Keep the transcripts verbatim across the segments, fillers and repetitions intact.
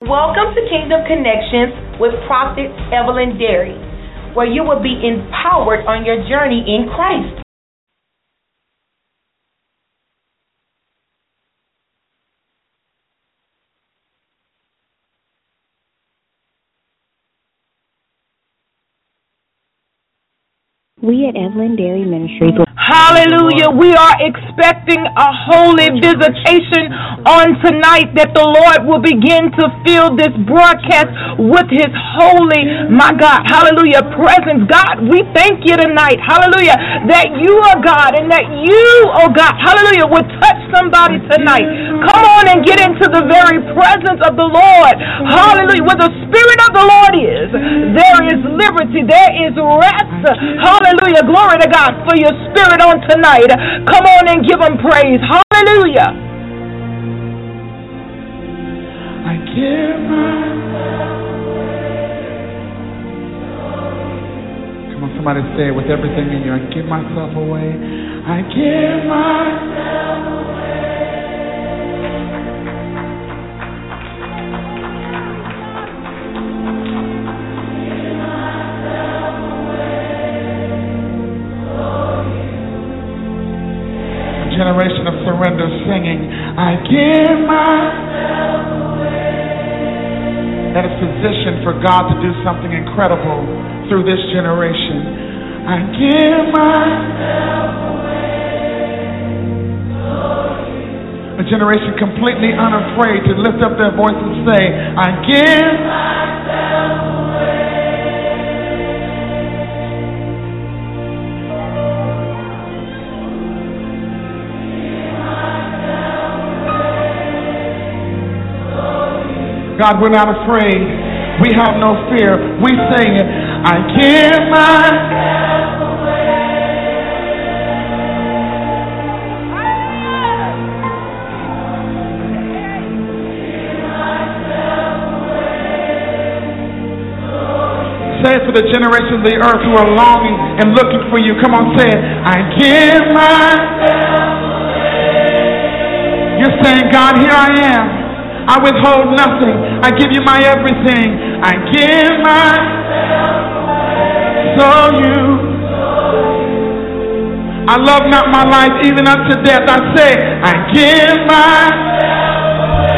Welcome to Kingdom Connections with Prophet Evelyn Derry, where you will be empowered on your journey in Christ. We at Evelyn Derry Ministries. Hallelujah. We are expecting a holy visitation on tonight, that the Lord will begin to fill this broadcast with his holy, my God, hallelujah, presence. God, we thank you tonight, hallelujah, that you are God and that you, oh God, hallelujah, would touch somebody tonight. Come on and get into the very presence of the Lord. Hallelujah. Where the Spirit of the Lord is, there is liberty, there is rest. Hallelujah. Glory to God for your Spirit on tonight. Come on and give him praise. Hallelujah. I give myself. Come on, somebody say it with everything in you. I give myself away. I give myself away. Generation of surrender singing, I give myself away. That is positioned for God to do something incredible through this generation. I give myself away. A generation completely unafraid to lift up their voice and say, I give myself away. God, we're not afraid. We have no fear. We sing it. I give myself away. Say it for the generation of the earth who are longing and looking for you. Come on, say it. I give myself away. You're saying, God, here I am. I withhold nothing. I give you my everything. I give myself away. So you. I love not my life even unto death. I say, I give myself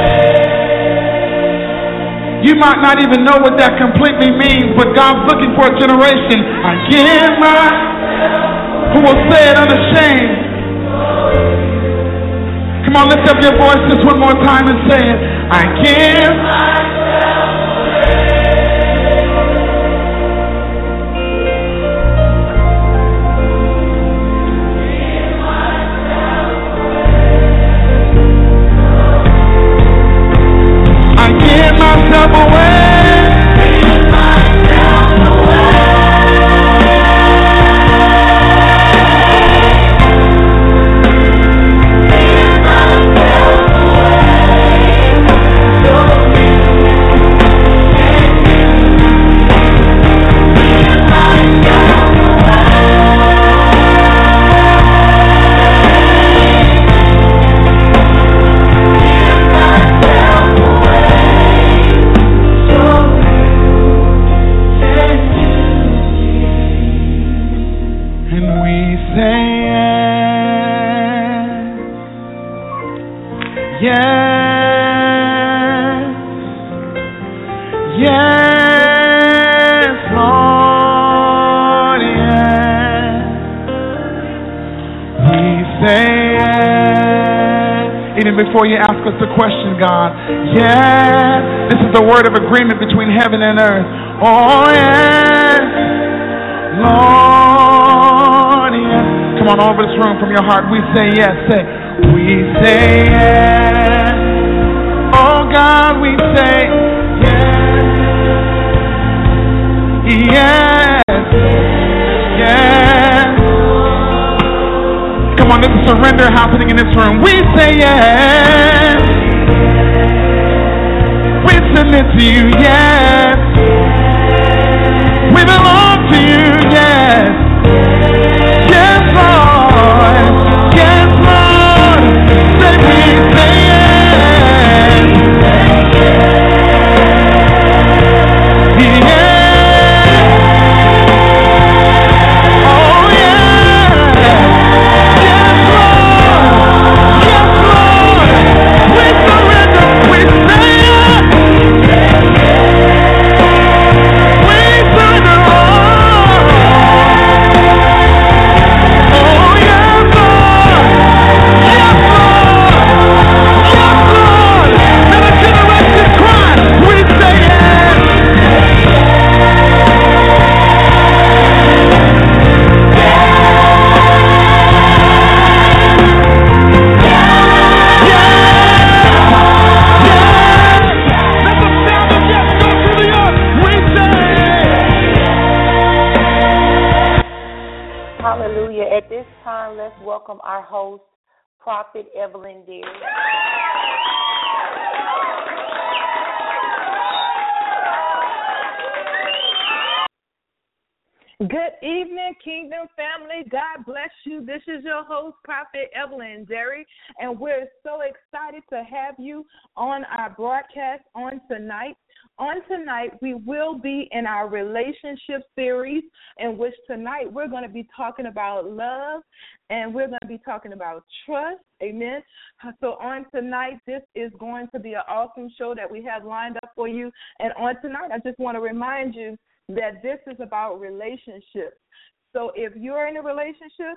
away. You might not even know what that completely means, but God's looking for a generation. I give myself away. Who will say it unashamed. Come on, lift up your voice just one more time and say it. I give myself away. I give myself away. Give myself away. Before you ask us a question, God, yeah, this is the word of agreement between heaven and earth. Oh, yes, Lord, yes. Come on, all over this room from your heart, we say yes. Say, we say yes. Oh, God, we say yes. Yes. Yes. Come on, there's a surrender happening in this room. We say yes. We submit to you, yes. We belong to you, yes. Yes, Lord. Yes, Lord. Say we say yes. At this time, let's welcome our host, Prophet Evelyn Deary. Good evening, Kingdom family. God bless you. This is your host, Prophet Evelyn Deary, and we're so excited to have you on our broadcast on tonight. On tonight, we will be in our relationship series, in which tonight we're going to be talking about love, and we're going to be talking about trust. Amen. So on tonight, this is going to be an awesome show that we have lined up for you. And on tonight, I just want to remind you that this is about relationships. So if you're in a relationship,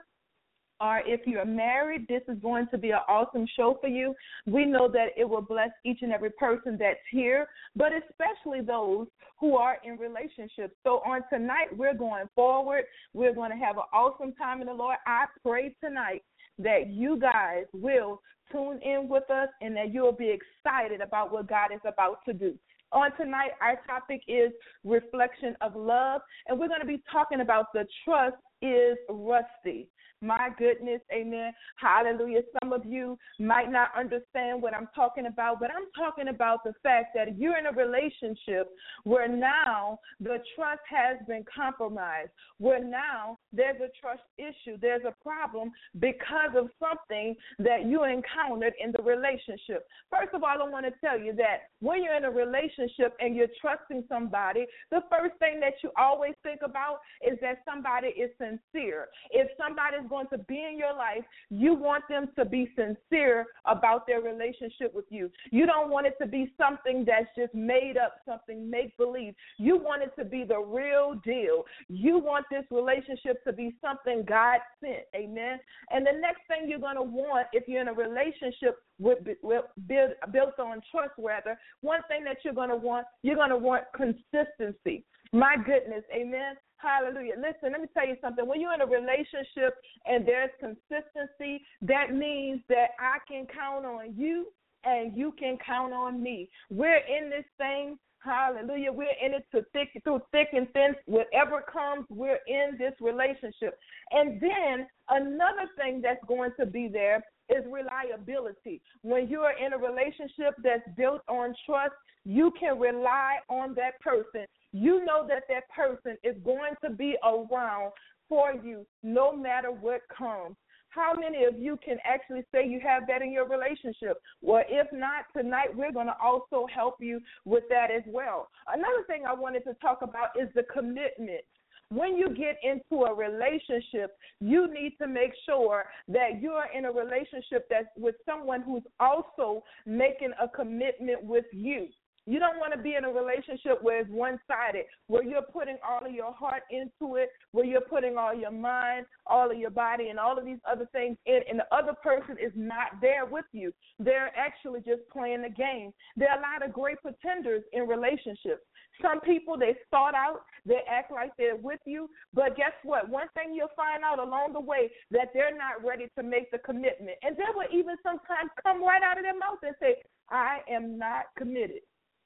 or if you're married, this is going to be an awesome show for you. We know that it will bless each and every person that's here, but especially those who are in relationships. So on tonight, we're going forward. We're going to have an awesome time in the Lord. I pray tonight that you guys will tune in with us and that you'll be excited about what God is about to do. On tonight, our topic is reflection of love, and we're going to be talking about the trust is rusty. My goodness, amen, hallelujah. Some of you might not understand what I'm talking about, but I'm talking about the fact that you're in a relationship where now the trust has been compromised, where now there's a trust issue, there's a problem because of something that you encountered in the relationship. First of all, I want to tell you that when you're in a relationship and you're trusting somebody, the first thing that you always think about is that somebody is sincere. If somebody is going to be in your life, you want them to be sincere about their relationship with you. You don't want it to be something that's just made up, something make-believe. You want it to be the real deal. You want this relationship to be something God sent, amen? And the next thing you're going to want if you're in a relationship with, with build, built on trust, rather, one thing that you're going to want, you're going to want consistency. My goodness, amen? Hallelujah. Listen, let me tell you something. When you're in a relationship and there's consistency, that means that I can count on you and you can count on me. We're in this thing. Hallelujah. We're in it to thick, through thick and thin. Whatever comes, we're in this relationship. And then another thing that's going to be there is reliability. When you are in a relationship that's built on trust, you can rely on that person. You know that that person is going to be around for you no matter what comes. How many of you can actually say you have that in your relationship? Well, if not, tonight we're going to also help you with that as well. Another thing I wanted to talk about is the commitment. When you get into a relationship, you need to make sure that you're in a relationship that's with someone who's also making a commitment with you. You don't want to be in a relationship where it's one-sided, where you're putting all of your heart into it, where you're putting all your mind, all of your body, and all of these other things in, and the other person is not there with you. They're actually just playing the game. There are a lot of great pretenders in relationships. Some people, they start out, they act like they're with you, but guess what? One thing you'll find out along the way, that they're not ready to make the commitment. And they will even sometimes come right out of their mouth and say, I am not committed.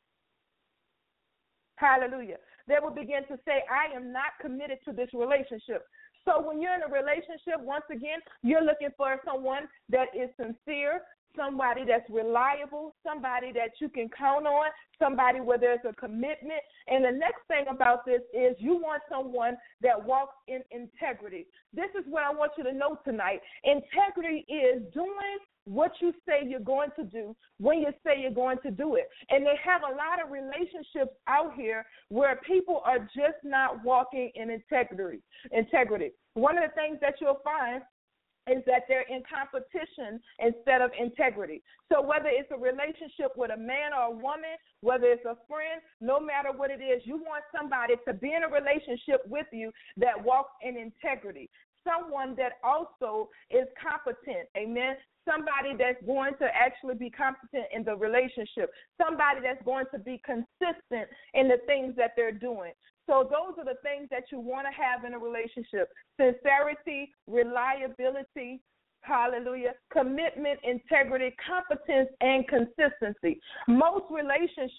Hallelujah. They will begin to say, I am not committed to this relationship. So when you're in a relationship, once again, you're looking for someone that is sincere, somebody that's reliable, somebody that you can count on, somebody where there's a commitment. And the next thing about this is you want someone that walks in integrity. This is what I want you to know tonight. Integrity is doing what you say you're going to do when you say you're going to do it. And they have a lot of relationships out here where people are just not walking in integrity. Integrity. One of the things that you'll find is that they're in competition instead of integrity. So whether it's a relationship with a man or a woman, whether it's a friend, no matter what it is, you want somebody to be in a relationship with you that walks in integrity. Someone that also is competent, amen? Somebody that's going to actually be competent in the relationship. Somebody that's going to be consistent in the things that they're doing. So those are the things that you want to have in a relationship. Sincerity, reliability, hallelujah, commitment, integrity, competence, and consistency. Most relationships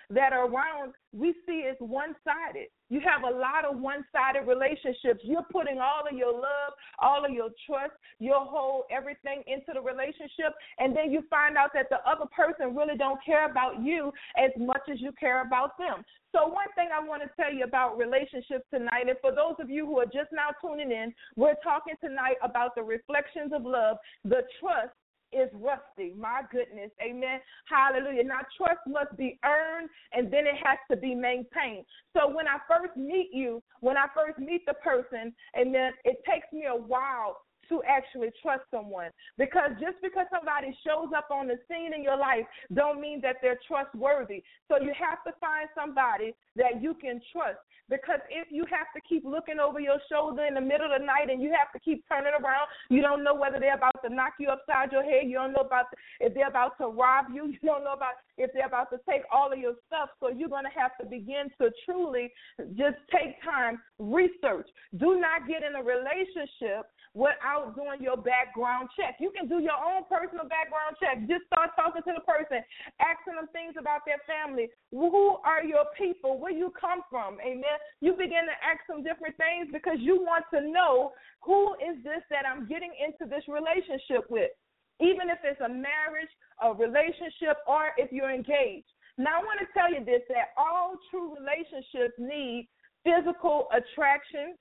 that are around, we see it's one-sided. You have a lot of one-sided relationships. You're putting all of your love, all of your trust, your whole everything into the relationship, and then you find out that the other person really don't care about you as much as you care about them. So one thing I want to tell you about relationships tonight, and for those of you who are just now tuning in, we're talking tonight about the reflections of love, the trust is rusty. My goodness. Amen. Hallelujah. Now, trust must be earned, and then it has to be maintained. So when I first meet you, when I first meet the person, amen, it takes me a while to actually trust someone, because just because somebody shows up on the scene in your life don't mean that they're trustworthy. So you have to find somebody that you can trust, because if you have to keep looking over your shoulder in the middle of the night and you have to keep turning around, you don't know whether they're about to knock you upside your head, you don't know about the, if they're about to rob you, you don't know about if they're about to take all of your stuff. So you're going to have to begin to truly just take time, research. Do not get in a relationship without doing your background check. You can do your own personal background check. Just start talking to the person, asking them things about their family. Who are your people? Where you come from? Amen. You begin to ask them different things because you want to know, who is this that I'm getting into this relationship with? Even if it's a marriage, a relationship, or if you're engaged. Now, I want to tell you this, that all true relationships need physical attraction.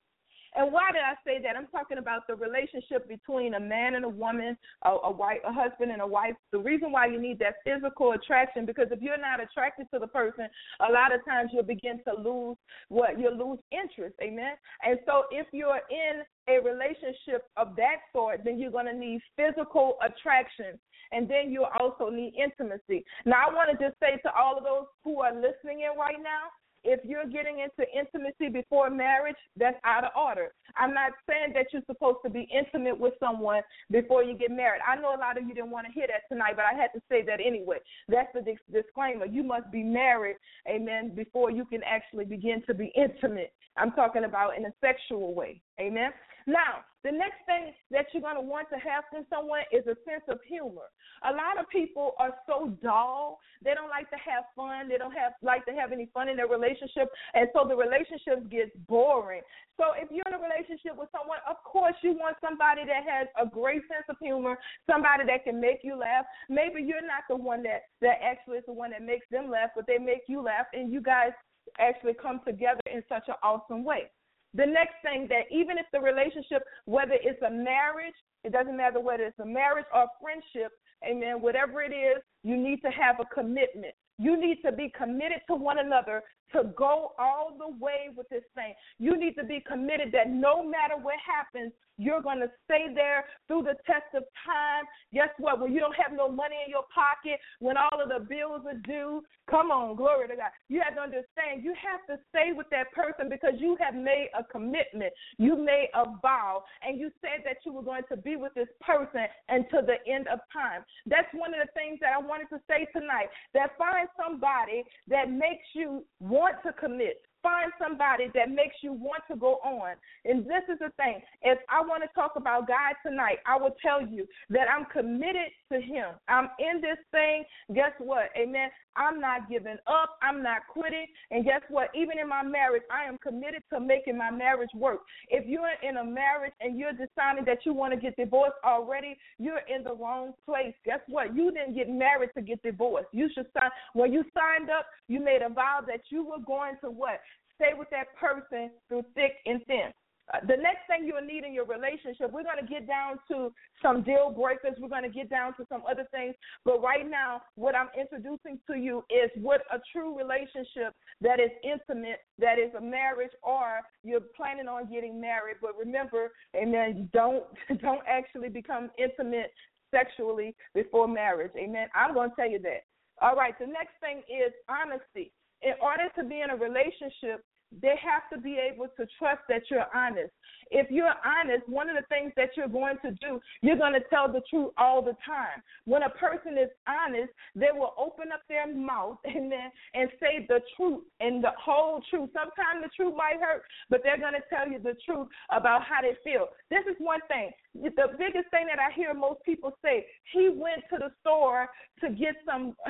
And why did I say that? I'm talking about the relationship between a man and a woman, a, a wife, a husband and a wife. The reason why you need that physical attraction, because if you're not attracted to the person, a lot of times you'll begin to lose what you'll lose interest. Amen. And so if you're in a relationship of that sort, then you're going to need physical attraction. And then you'll also need intimacy. Now, I want to just say to all of those who are listening in right now, if you're getting into intimacy before marriage, that's out of order. I'm not saying that you're supposed to be intimate with someone before you get married. I know a lot of you didn't want to hear that tonight, but I had to say that anyway. That's the dis- disclaimer. You must be married, amen, before you can actually begin to be intimate. I'm talking about in a sexual way, amen. Now, the next thing that you're going to want to have from someone is a sense of humor. A lot of people are so dull. They don't like to have fun. They don't have like to have any fun in their relationship, and so the relationship gets boring. So if you're in a relationship with someone, of course you want somebody that has a great sense of humor, somebody that can make you laugh. Maybe you're not the one that, that actually is the one that makes them laugh, but they make you laugh, and you guys actually come together in such an awesome way. The next thing, that even if the relationship, whether it's a marriage, it doesn't matter whether it's a marriage or friendship, amen, whatever it is, you need to have a commitment. You need to be committed to one another to go all the way with this thing. You need to be committed that no matter what happens, you're going to stay there through the test of time. Guess what? When you don't have no money in your pocket, when all of the bills are due, come on, glory to God. You have to understand, you have to stay with that person because you have made a commitment. You made a vow, and you said that you were going to be with this person until the end of time. That's one of the things that I wanted to say tonight, that find somebody that makes you want to commit. Find somebody that makes you want to go on. And this is the thing. If I want to talk about God tonight, I will tell you that I'm committed to him. I'm in this thing. Guess what? Amen. I'm not giving up. I'm not quitting. And guess what? Even in my marriage, I am committed to making my marriage work. If you're in a marriage and you're deciding that you want to get divorced already, you're in the wrong place. Guess what? You didn't get married to get divorced. You should sign. When you signed up, you made a vow that you were going to what? Stay with that person through thick and thin. Uh, the next thing you'll need in your relationship, we're going to get down to some deal breakers. We're going to get down to some other things. But right now, what I'm introducing to you is what a true relationship that is intimate, that is a marriage, or you're planning on getting married. But remember, amen, don't, don't actually become intimate sexually before marriage. Amen. I'm going to tell you that. All right, the next thing is honesty. In order to be in a relationship, they have to be able to trust that you're honest. If you're honest, one of the things that you're going to do, you're going to tell the truth all the time. When a person is honest, they will open up their mouth and then and say the truth and the whole truth. Sometimes the truth might hurt, but they're going to tell you the truth about how they feel. This is one thing. The biggest thing that I hear most people say, he went to the store to get some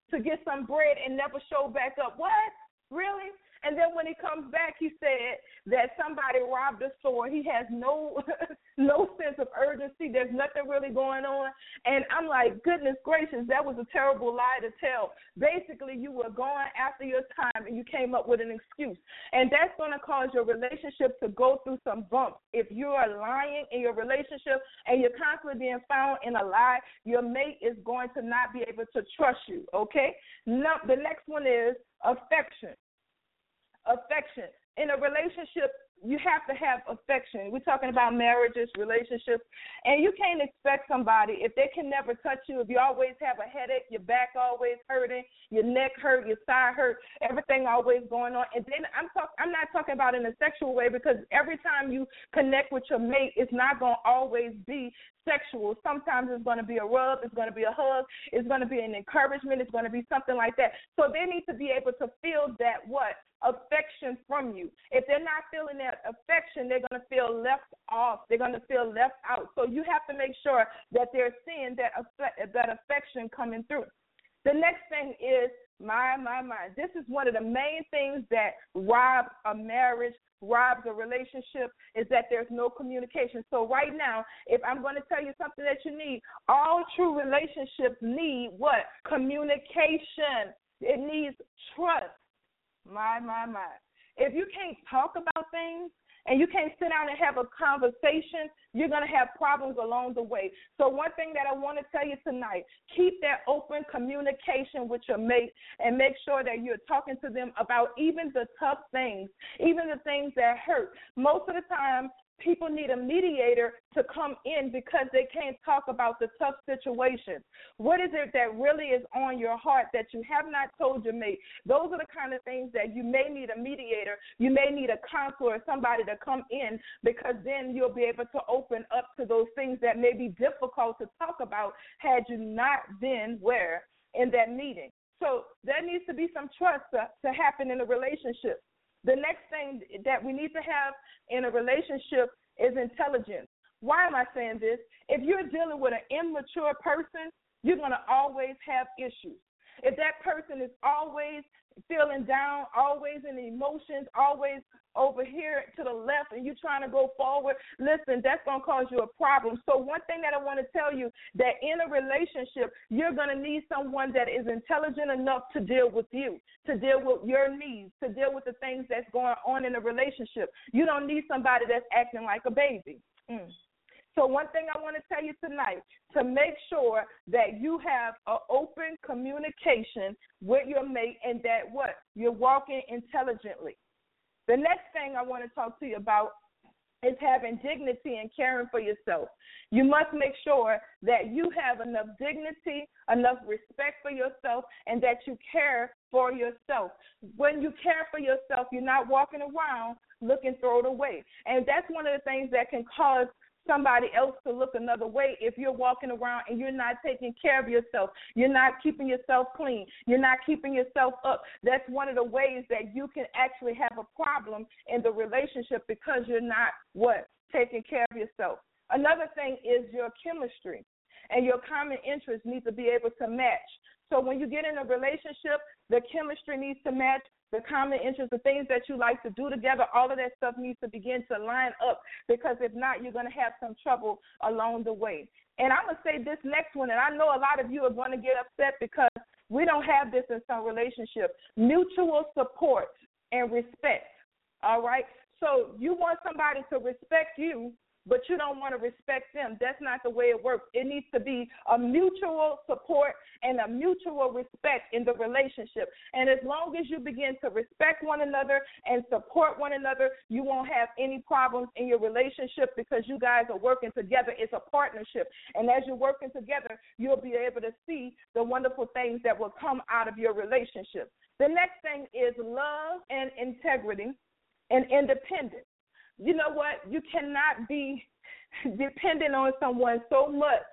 to get some bread and never show back up. What? Really? And then when he comes back, he said that somebody robbed the store. He has no no sense of urgency. There's nothing really going on. And I'm like, goodness gracious, that was a terrible lie to tell. Basically, you were going after your time and you came up with an excuse. And that's going to cause your relationship to go through some bumps. If you are lying in your relationship and you're constantly being found in a lie, your mate is going to not be able to trust you, okay? Now, the next one is affection. Affection. In a relationship, you have to have affection. We're talking about marriages, relationships, and you can't expect somebody, if they can never touch you, if you always have a headache, your back always hurting, your neck hurt, your side hurt, everything always going on. And then I'm talk, I'm not talking about in a sexual way, because every time you connect with your mate, it's not going to always be sexual. Sometimes it's going to be a rub, it's going to be a hug, it's going to be an encouragement, it's going to be something like that. So they need to be able to feel that what? Affection from you. If they're not feeling that affection, they're going to feel left off. They're going to feel left out. So you have to make sure that they're seeing that affect, that affection coming through. The next thing is my, my, my. This is one of the main things that robs a marriage, robs a relationship, is that there's no communication. So right now, if I'm going to tell you something that you need, all true relationships need what? Communication. It needs trust. My, my, my. If you can't talk about things and you can't sit down and have a conversation, you're going to have problems along the way. So one thing that I want to tell you tonight, keep that open communication with your mate and make sure that you're talking to them about even the tough things, even the things that hurt. Most of the time, people need a mediator to come in because they can't talk about the tough situations. What is it that really is on your heart that you have not told your mate? Those are the kind of things that you may need a mediator. You may need a counselor or somebody to come in, because then you'll be able to open up to those things that may be difficult to talk about had you not been where? In that meeting. So there needs to be some trust to, to happen in a relationship. The next thing that we need to have in a relationship is intelligence. Why am I saying this? If you're dealing with an immature person, you're going to always have issues. If that person is always feeling down, always in emotions, always over here to the left, and you're trying to go forward, listen, that's going to cause you a problem. So one thing that I want to tell you, that in a relationship, you're going to need someone that is intelligent enough to deal with you, to deal with your needs, to deal with the things that's going on in a relationship. You don't need somebody that's acting like a baby. Mm. So one thing I want to tell you tonight, to make sure that you have an open communication with your mate, and that what? You're walking intelligently. The next thing I want to talk to you about is having dignity and caring for yourself. You must make sure that you have enough dignity, enough respect for yourself, and that you care for yourself. When you care for yourself, you're not walking around looking thrown away. And that's one of the things that can cause somebody else to look another way. If you're walking around and you're not taking care of yourself, you're not keeping yourself clean, you're not keeping yourself up, that's one of the ways that you can actually have a problem in the relationship, because you're not, what, taking care of yourself. Another thing is your chemistry, and your common interests need to be able to match. So when you get in a relationship, the chemistry needs to match, the common interests, the things that you like to do together, all of that stuff needs to begin to line up, because if not, you're going to have some trouble along the way. And I'm going to say this next one, and I know a lot of you are going to get upset because we don't have this in some relationships: mutual support and respect, all right? So you want somebody to respect you, but you don't want to respect them. That's not the way it works. It needs to be a mutual support and a mutual respect in the relationship. And as long as you begin to respect one another and support one another, you won't have any problems in your relationship, because you guys are working together. It's a partnership. And as you're working together, you'll be able to see the wonderful things that will come out of your relationship. The next thing is love and integrity and independence. You know what? You cannot be dependent on someone so much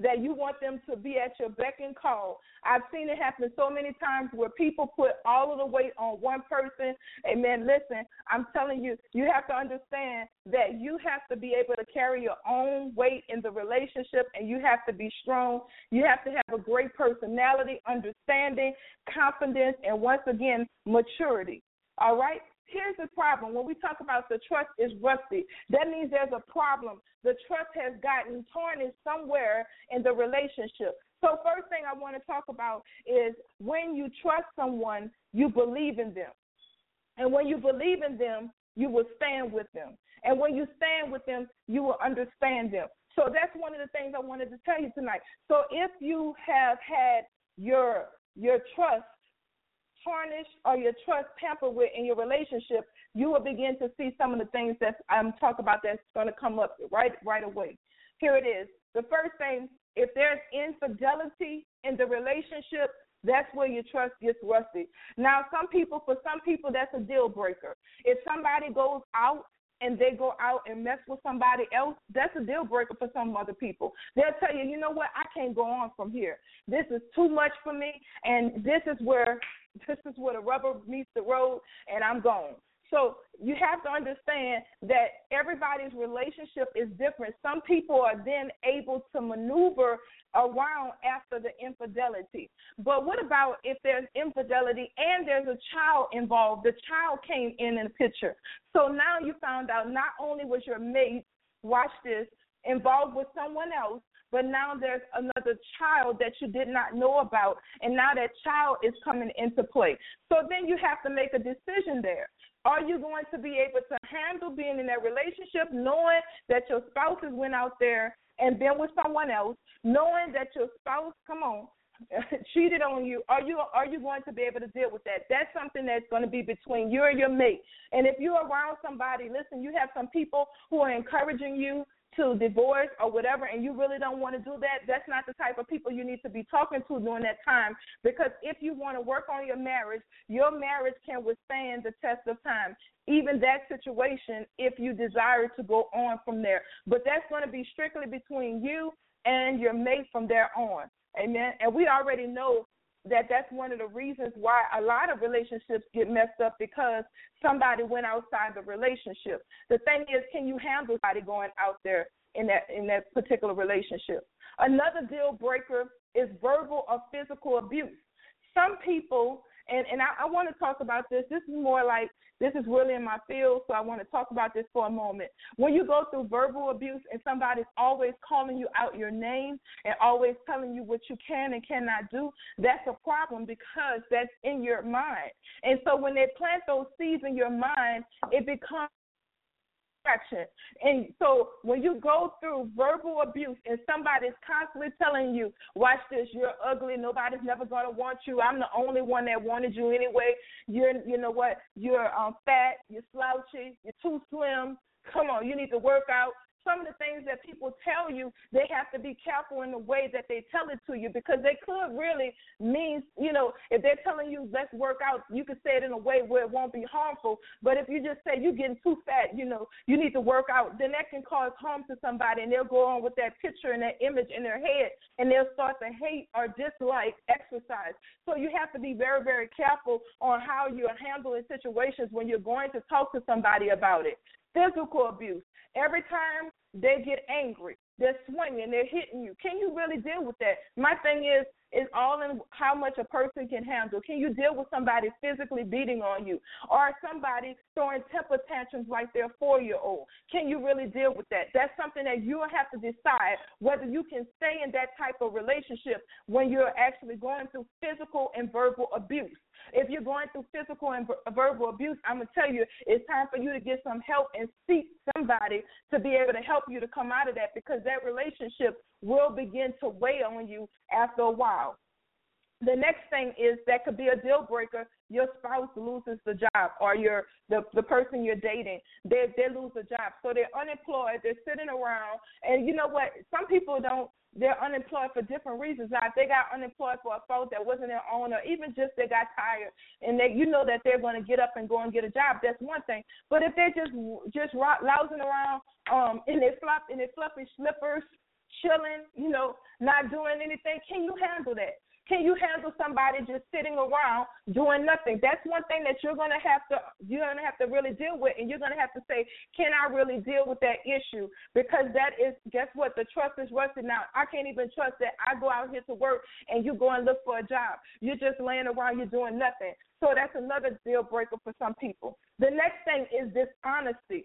that you want them to be at your beck and call. I've seen it happen so many times where people put all of the weight on one person. Amen. Listen, I'm telling you, you have to understand that you have to be able to carry your own weight in the relationship, and you have to be strong. You have to have a great personality, understanding, confidence, and once again, maturity. All right? Here's the problem. When we talk about the trust is rusty, that means there's a problem. The trust has gotten tarnished somewhere in the relationship. So first thing I want to talk about is when you trust someone, you believe in them. And when you believe in them, you will stand with them. And when you stand with them, you will understand them. So that's one of the things I wanted to tell you tonight. So if you have had your your trust tarnished or your trust tampered with in your relationship, you will begin to see some of the things that I'm talking about that's going to come up right right away. Here it is. The first thing, if there's infidelity in the relationship, that's where your trust gets rusty. Now, some people, for some people, that's a deal breaker. If somebody goes out and they go out and mess with somebody else, that's a deal breaker for some other people. They'll tell you, you know what, I can't go on from here. This is too much for me, and this is where this is where the rubber meets the road, and I'm gone. So you have to understand that everybody's relationship is different. Some people are then able to maneuver around after the infidelity. But what about if there's infidelity and there's a child involved? The child came in in the picture. So now you found out not only was your mate, watch this, involved with someone else, but now there's another child that you did not know about, and now that child is coming into play. So then you have to make a decision there. Are you going to be able to handle being in that relationship, knowing that your spouse has went out there and been with someone else, knowing that your spouse, come on, cheated on you? Are you are you going to be able to deal with that? That's something that's going to be between you and your mate. And if you're around somebody, listen, you have some people who are encouraging you to divorce or whatever, and you really don't want to do that, that's not the type of people you need to be talking to during that time, because if you want to work on your marriage, your marriage can withstand the test of time, even that situation, if you desire to go on from there. But that's going to be strictly between you and your mate from there on. Amen. And we already know that that's one of the reasons why a lot of relationships get messed up, because somebody went outside the relationship. The thing is, can you handle somebody going out there in that in that particular relationship? Another deal breaker is verbal or physical abuse. Some people, and, and I, I want to talk about this. This is more like, this is really in my field, so I want to talk about this for a moment. When you go through verbal abuse and somebody's always calling you out your name and always telling you what you can and cannot do, that's a problem, because that's in your mind. And so when they plant those seeds in your mind, it becomes distraction. And so when you go through verbal abuse and somebody's constantly telling you, watch this, you're ugly, nobody's never going to want you, I'm the only one that wanted you anyway, you're, you know what, you're um, fat, you're slouchy, you're too slim, come on, you need to work out. Some of the things that people tell you, they have to be careful in the way that they tell it to you, because they could really mean, you know, if they're telling you let's work out, you could say it in a way where it won't be harmful. But if you just say you're getting too fat, you know, you need to work out, then that can cause harm to somebody, and they'll go on with that picture and that image in their head, and they'll start to hate or dislike exercise. So you have to be very, very careful on how you're handling situations when you're going to talk to somebody about it. Physical abuse. Every time they get angry, they're swinging, they're hitting you. Can you really deal with that? My thing is, is all in how much a person can handle. Can you deal with somebody physically beating on you, or somebody throwing temper tantrums like they're a four-year-old? Can you really deal with that? That's something that you'll have to decide whether you can stay in that type of relationship when you're actually going through physical and verbal abuse. If you're going through physical and verbal abuse, I'm going to tell you, it's time for you to get some help and seek somebody to be able to help you to come out of that, because that relationship will begin to weigh on you after a while. The next thing is that could be a deal breaker. Your spouse loses the job, or your the, the person you're dating, they they lose a job. So they're unemployed, they're sitting around, and you know what? Some people don't, they're unemployed for different reasons. Now, if they got unemployed for a fault that wasn't their own, or even just they got tired, and they, you know that they're going to get up and go and get a job, that's one thing. But if they're just just lounging around um, in their flop in their fluffy slippers, chilling, you know, not doing anything? Can you handle that? Can you handle somebody just sitting around doing nothing? That's one thing that you're gonna have to you're gonna have to really deal with, and you're gonna have to say, can I really deal with that issue? Because that is, guess what? The trust is rusted now. I can't even trust that I go out here to work and you go and look for a job. You're just laying around, you're doing nothing. So that's another deal breaker for some people. The next thing is dishonesty.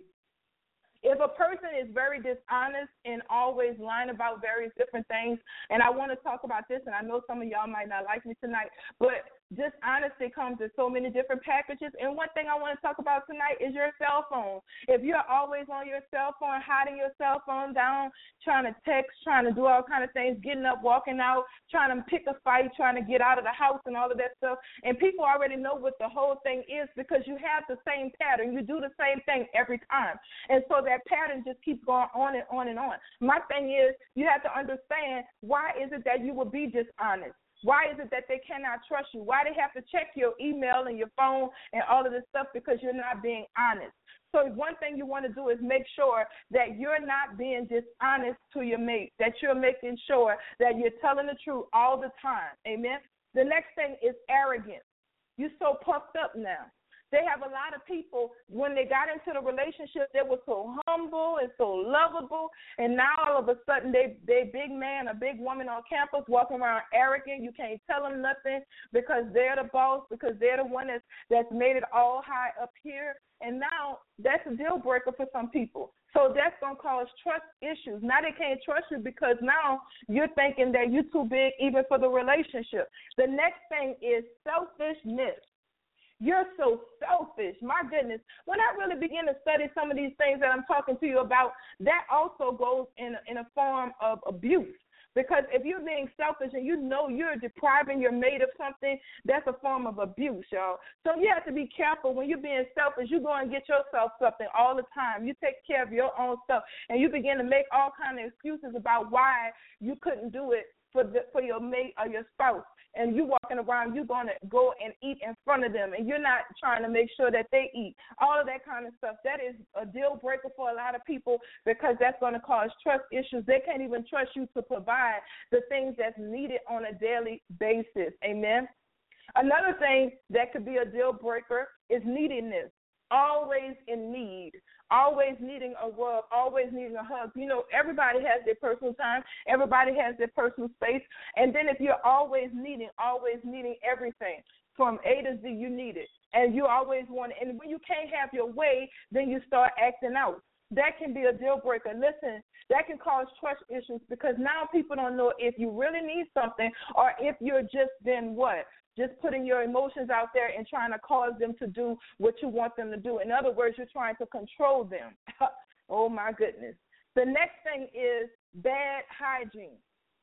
If a person is very dishonest and always lying about various different things, and I want to talk about this, and I know some of y'all might not like me tonight, but dishonesty comes in so many different packages. And one thing I want to talk about tonight is your cell phone. If you're always on your cell phone, hiding your cell phone down, trying to text, trying to do all kind of things, getting up, walking out, trying to pick a fight, trying to get out of the house and all of that stuff, and people already know what the whole thing is because you have the same pattern. You do the same thing every time. And so that pattern just keeps going on and on and on. My thing is, you have to understand, why is it that you will be dishonest? Why is it that they cannot trust you? Why they have to check your email and your phone and all of this stuff? Because you're not being honest. So one thing you want to do is make sure that you're not being dishonest to your mate, that you're making sure that you're telling the truth all the time. Amen? The next thing is arrogance. You're so puffed up now. They have a lot of people, when they got into the relationship, they were so humble and so lovable, and now all of a sudden they they big man or big woman on campus walking around arrogant. You can't tell them nothing because they're the boss, because they're the one that's, that's made it all high up here, and now that's a deal breaker for some people. So that's going to cause trust issues. Now they can't trust you because now you're thinking that you're too big even for the relationship. The next thing is selfishness. You're so selfish. My goodness. When I really begin to study some of these things that I'm talking to you about, that also goes in a, in a form of abuse. Because if you're being selfish and you know you're depriving your mate of something, that's a form of abuse, y'all. So you have to be careful when you're being selfish. You go and get yourself something all the time. You take care of your own stuff, and you begin to make all kinds of excuses about why you couldn't do it for the, for your mate or your spouse. And you walking around, you're going to go and eat in front of them, and you're not trying to make sure that they eat. All of that kind of stuff, that is a deal breaker for a lot of people because that's going to cause trust issues. They can't even trust you to provide the things that's needed on a daily basis. Amen? Another thing that could be a deal breaker is neediness. Always in need, always needing a rub, always needing a hug. You know, everybody has their personal time. Everybody has their personal space. And then if you're always needing, always needing everything, from A to Z, you need it. And you always want it. And when you can't have your way, then you start acting out. That can be a deal breaker. Listen, that can cause trust issues because now people don't know if you really need something or if you're just been what? Just putting your emotions out there and trying to cause them to do what you want them to do. In other words, you're trying to control them. Oh, my goodness. The next thing is bad hygiene.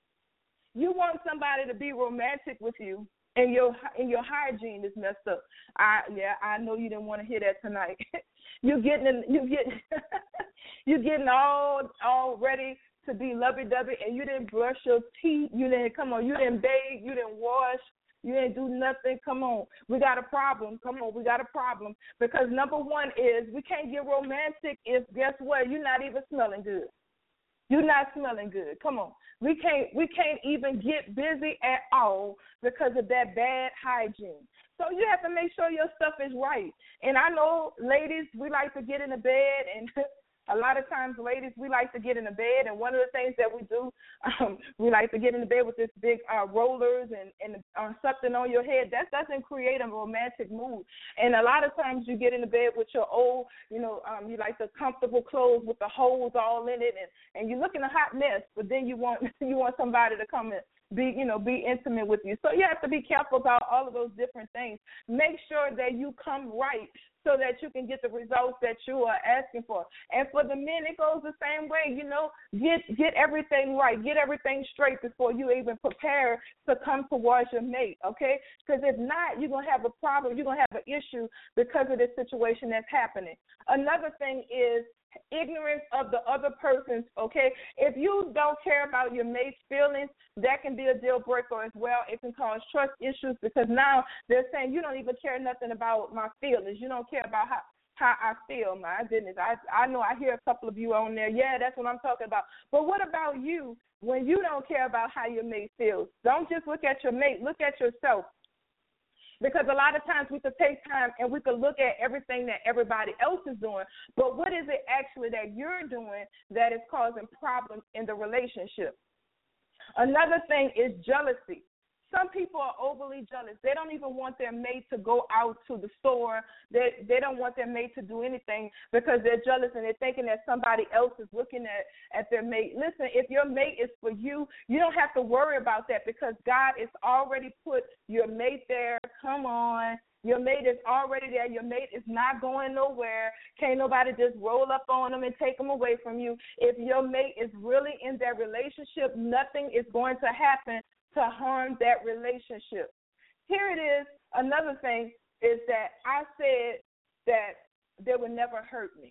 You want somebody to be romantic with you, and your and your hygiene is messed up. I yeah, I know you didn't want to hear that tonight. You're getting you get you're getting all all ready to be lovey-dovey, and you didn't brush your teeth. You didn't come on. You didn't bathe. You didn't wash. You didn't do nothing. Come on. We got a problem. Come on. We got a problem. Because number one is we can't get romantic if, guess what, you're not even smelling good. You're not smelling good. Come on. We can't we can't even get busy at all because of that bad hygiene. So you have to make sure your stuff is right. And I know, ladies, we like to get in the bed, and a lot of times, ladies, we like to get in the bed, and one of the things that we do, um, we like to get in the bed with this big uh, rollers and, and uh, something on your head. That doesn't create a romantic mood. And a lot of times you get in the bed with your old, you know, um, you like the comfortable clothes with the holes all in it, and, and you look in a hot mess, but then you want you want somebody to come in. Be, you know, be intimate with you. So you have to be careful about all of those different things. Make sure that you come right so that you can get the results that you are asking for. And for the men, it goes the same way. You know, get get everything right. Get everything straight before you even prepare to come towards your mate, okay? Because if not, you're going to have a problem. You're going to have an issue because of this situation that's happening. Another thing is ignorance of the other person's, okay? If you don't care about your mate's feelings, that can be a deal breaker as well. It can cause trust issues because now they're saying you don't even care nothing about my feelings. You don't care about how how I feel. My goodness, I I know I hear a couple of you on there. Yeah, that's what I'm talking about. But what about you when you don't care about how your mate feels? Don't just look at your mate. Look at yourself. Because a lot of times we could take time and we could look at everything that everybody else is doing, but what is it actually that you're doing that is causing problems in the relationship? Another thing is jealousy. Some people are overly jealous. They don't even want their mate to go out to the store. They they don't want their mate to do anything because they're jealous and they're thinking that somebody else is looking at, at their mate. Listen, if your mate is for you, you don't have to worry about that because God has already put your mate there. Come on. Your mate is already there. Your mate is not going nowhere. Can't nobody just roll up on them and take them away from you. If your mate is really in that relationship, nothing is going to happen to harm that relationship. Here it is. Another thing is that I said that they would never hurt me.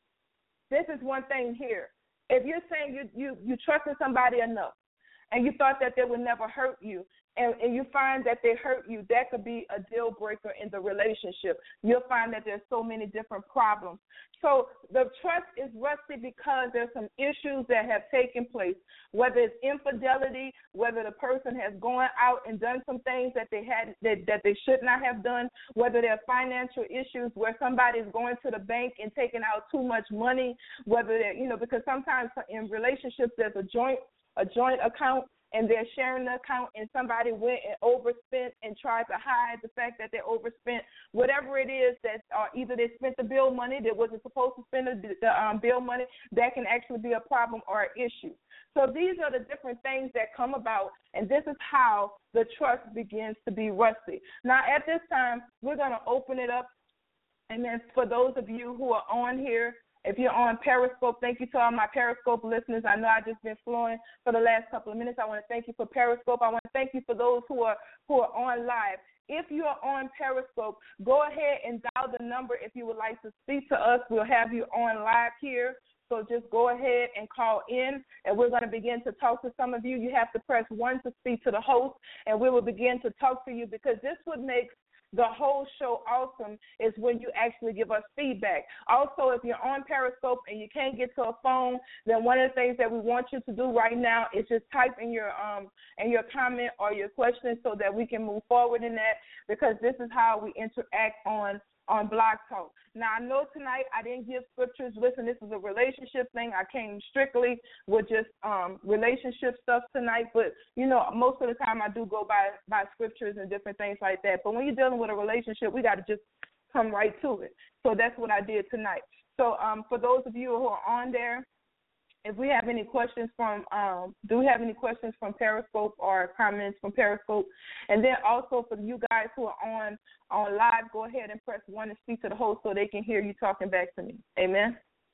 This is one thing here. If you're saying you you you trusted somebody enough and you thought that they would never hurt you, and, and you find that they hurt you, that could be a deal breaker in the relationship. You'll find that there's so many different problems. So the trust is rusty because there's some issues that have taken place, whether it's infidelity, whether the person has gone out and done some things that they had that, that they should not have done, whether there are financial issues where somebody's going to the bank and taking out too much money, whether they're, you know, because sometimes in relationships there's a joint a joint account, and they're sharing the account, and somebody went and overspent and tried to hide the fact that they overspent. Whatever it is that uh, either they spent the bill money that wasn't supposed to spend the, the um, bill money, that can actually be a problem or an issue. So these are the different things that come about, and this is how the trust begins to be rusty. Now, at this time, we're going to open it up, and then for those of you who are on here, if you're on Periscope, thank you to all my Periscope listeners. I know I've just been flowing for the last couple of minutes. I want to thank you for Periscope. I want to thank you for those who are who are on live. If you are on Periscope, go ahead and dial the number if you would like to speak to us. We'll have you on live here. So just go ahead and call in, and we're going to begin to talk to some of you. You have to press one to speak to the host, and we will begin to talk to you because this would make the whole show awesome is when you actually give us feedback. Also, if you're on Periscope and you can't get to a phone, then one of the things that we want you to do right now is just type in your um in your comment or your question so that we can move forward in that, because this is how we interact on on Blog Talk. Now, I know tonight I didn't give scriptures. Listen, this is a relationship thing. I came strictly with just um, relationship stuff tonight. But, you know, most of the time I do go by, by scriptures and different things like that. But when you're dealing with a relationship, we got to just come right to it. So that's what I did tonight. So um, for those of you who are on there, if we have any questions from, um, do we have any questions from Periscope or comments from Periscope? And then also for you guys who are on on live, go ahead and press one to speak to the host so they can hear you talking back to me. Amen.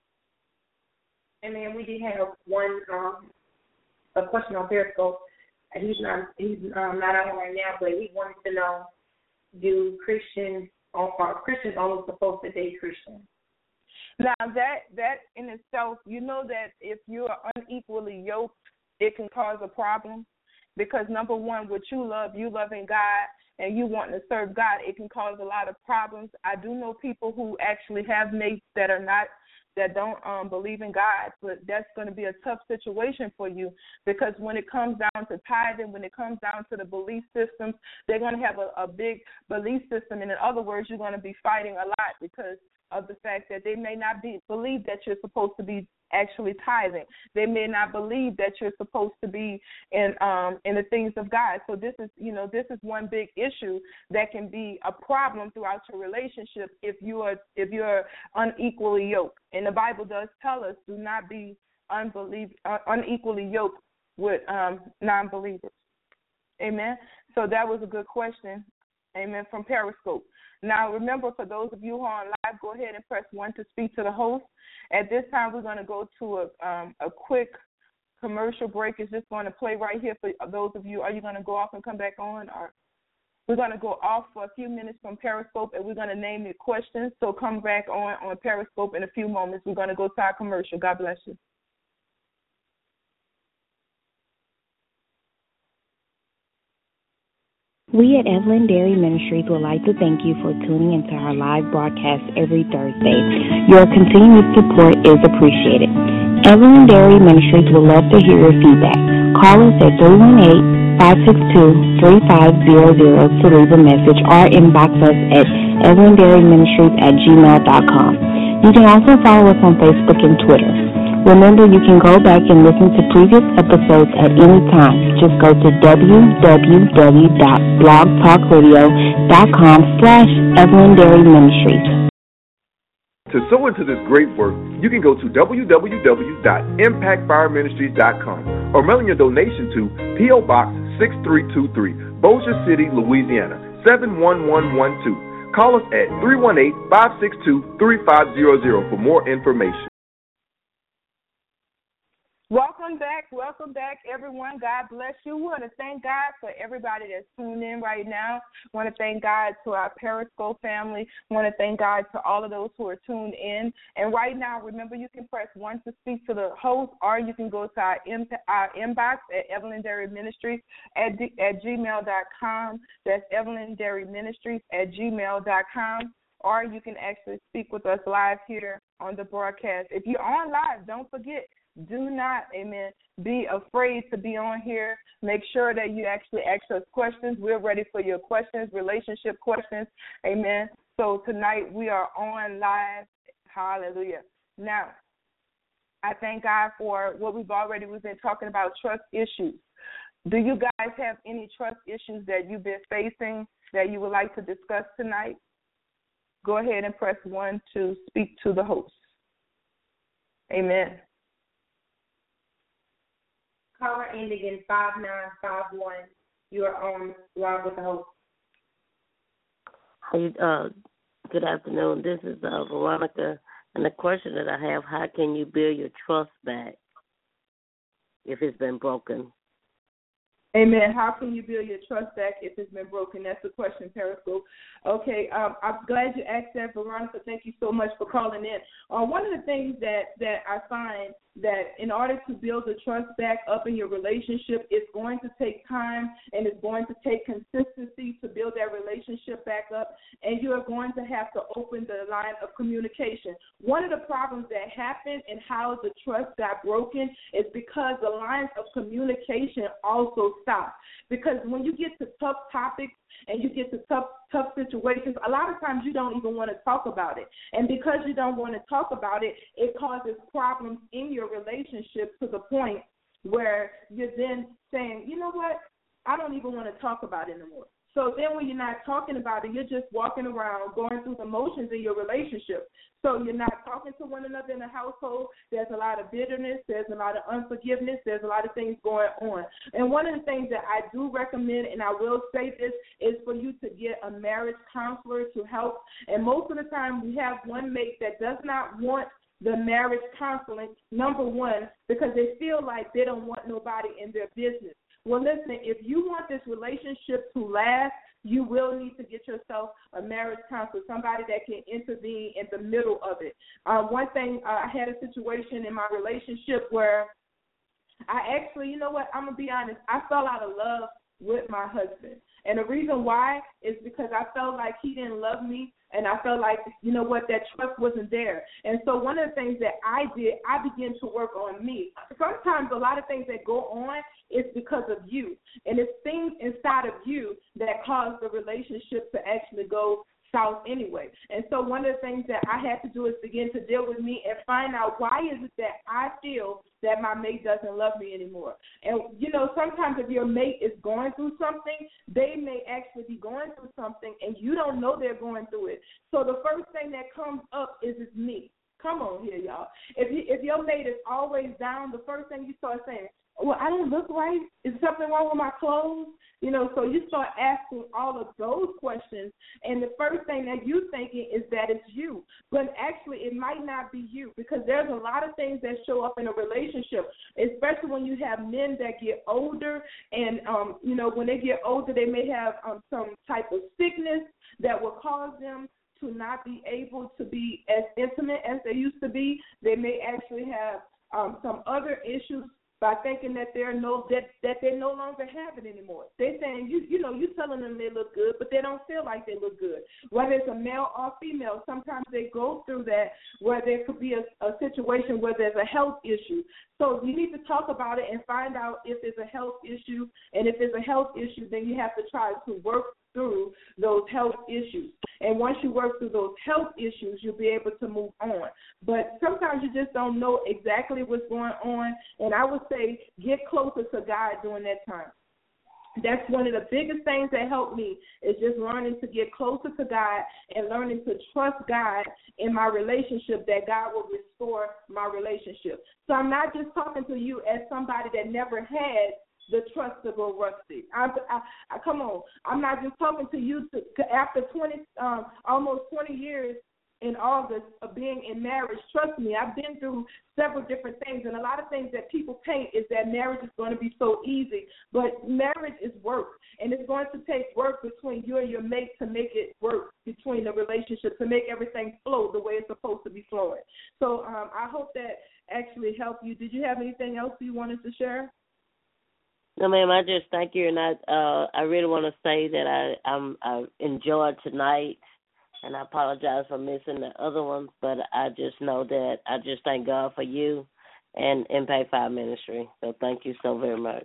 And then we did have one um, a question on Periscope. He's not he's um, not on right now, but he wanted to know: do Christians are Christians only supposed to date Christians? Now, that that in itself, you know that if you are unequally yoked, it can cause a problem because, number one, what you love, you loving God, and you wanting to serve God, it can cause a lot of problems. I do know people who actually have mates that are not, that don't um, believe in God, but that's going to be a tough situation for you because when it comes down to tithing, when it comes down to the belief systems, they're going to have a, a big belief system, and in other words, you're going to be fighting a lot because of the fact that they may not be believe that you're supposed to be actually tithing. They may not believe that you're supposed to be in um in the things of God. So this is, you know, this is one big issue that can be a problem throughout your relationship if you are if you're unequally yoked. And the Bible does tell us do not be unbelief uh, unequally yoked with um non-believers. Amen. So that was a good question. Amen. From Periscope. Now, remember, for those of you who are on live, go ahead and press one to speak to the host. At this time, we're going to go to a um, a quick commercial break. It's just going to play right here for those of you. Are you going to go off and come back on? Or we're going to go off for a few minutes from Periscope, and we're going to name the questions. So come back on, on Periscope in a few moments. We're going to go to our commercial. God bless you. We at Evelyn Dairy Ministries would like to thank you for tuning into our live broadcast every Thursday. Your continued support is appreciated. Evelyn Dairy Ministries would love to hear your feedback. Call us at three one eight, five six two, three five zero zero to leave a message or inbox us at evelyn dairy ministries at gmail dot com. You can also follow us on Facebook and Twitter. Remember, you can go back and listen to previous episodes at any time. Just go to www.blogtalkradio.com slash Evelyn Dairy Ministries. To sow into this great work, you can go to w w w dot impact fire ministries dot com or mail your donation to P O Box six three two three, Bossier City, Louisiana, seven one one one two. Call us at three one eight, five six two, three five zero zero for more information. Welcome back. Welcome back, everyone. God bless you. We want to thank God for everybody that's tuned in right now. We want to thank God to our Periscope family. We want to thank God to all of those who are tuned in. And right now, remember, you can press one to speak to the host, or you can go to our, in, our inbox at Evelyn Dairy Ministries at, at gmail dot com. That's Evelyn Dairy Ministries at gmail dot com. Or you can actually speak with us live here on the broadcast. If you're on live, don't forget, do not, amen, be afraid to be on here. Make sure that you actually ask us questions. We're ready for your questions, relationship questions, amen. So tonight we are on live. Hallelujah. Now, I thank God for what we've already we've been talking about, trust issues. Do you guys have any trust issues that you've been facing that you would like to discuss tonight? Go ahead and press one to speak to the host. Amen. Caller ending in five nine five one. You are on live with the host. Hey, uh, good afternoon. This is uh, Veronica, and the question that I have: how can you build your trust back if it's been broken? Amen. How can you build your trust back if it's been broken? That's the question, Periscope. Okay, um, I'm glad you asked that, Veronica. Thank you so much for calling in. Uh, one of the things that, that I find that in order to build the trust back up in your relationship, it's going to take time and it's going to take consistency to build that relationship back up, and you are going to have to open the line of communication. One of the problems that happened and how the trust got broken is because the lines of communication also stopped. Because when you get to tough topics and you get to tough tough situations, a lot of times you don't even want to talk about it. And because you don't want to talk about it, it causes problems in your relationship to the point where you're then saying, you know what, I don't even want to talk about it anymore. So then when you're not talking about it, you're just walking around going through the motions in your relationship. So you're not talking to one another in the household. There's a lot of bitterness. There's a lot of unforgiveness. There's a lot of things going on. And one of the things that I do recommend, and I will say this, is for you to get a marriage counselor to help. And most of the time we have one mate that does not want the marriage counseling, number one, because they feel like they don't want nobody in their business. Well, listen, if you want this relationship to last, you will need to get yourself a marriage counselor, somebody that can intervene in the middle of it. Uh, one thing, uh, I had a situation in my relationship where I actually, you know what, I'm going to be honest, I fell out of love with my husband. And the reason why is because I felt like he didn't love me, and I felt like, you know what, that trust wasn't there. And so one of the things that I did, I began to work on me. Sometimes a lot of things that go on is because of you. And it's things inside of you that cause the relationship to actually go south anyway. And so one of the things that I had to do is begin to deal with me and find out why is it that I feel that my mate doesn't love me anymore. And, you know, sometimes if your mate is going through something, they may actually be going through something and you don't know they're going through it. So the first thing that comes up is it's me. Come on here, y'all. If you, if your mate is always down, the first thing you start saying, well, I don't look right. Is something wrong with my clothes? You know, so you start asking all of those questions, and the first thing that you're thinking is that it's you. But actually, it might not be you, because there's a lot of things that show up in a relationship, especially when you have men that get older, and, um, you know, when they get older, they may have um, some type of sickness that will cause them to not be able to be as intimate as they used to be. They may actually have um, some other issues by thinking that they're no that that they no longer have it anymore. They're saying you you know you telling them they look good, but they don't feel like they look good. Whether it's a male or female, sometimes they go through that where there could be a, a situation where there's a health issue. So you need to talk about it and find out if it's a health issue, and if it's a health issue, then you have to try to work through those health issues. And once you work through those health issues, you'll be able to move on. But sometimes you just don't know exactly what's going on, and I would say get closer to God during that time. That's one of the biggest things that helped me is just learning to get closer to God and learning to trust God in my relationship, that God will restore my relationship. So I'm not just talking to you as somebody that never had the trust to go rusty. I, I, I, come on, I'm not just talking to you to, to after twenty, um, almost twenty years in August of being in marriage. Trust me, I've been through several different things, and a lot of things that people paint is that marriage is going to be so easy, but marriage is work, and it's going to take work between you and your mate to make it work between the relationship, to make everything flow the way it's supposed to be flowing. So um, I hope that actually helped you. Did you have anything else you wanted to share? No, ma'am, I just thank you, and I uh, I really want to say that I I'm, I enjoyed tonight, and I apologize for missing the other ones, but I just know that I just thank God for you and Impact Fire Ministry. So thank you so very much.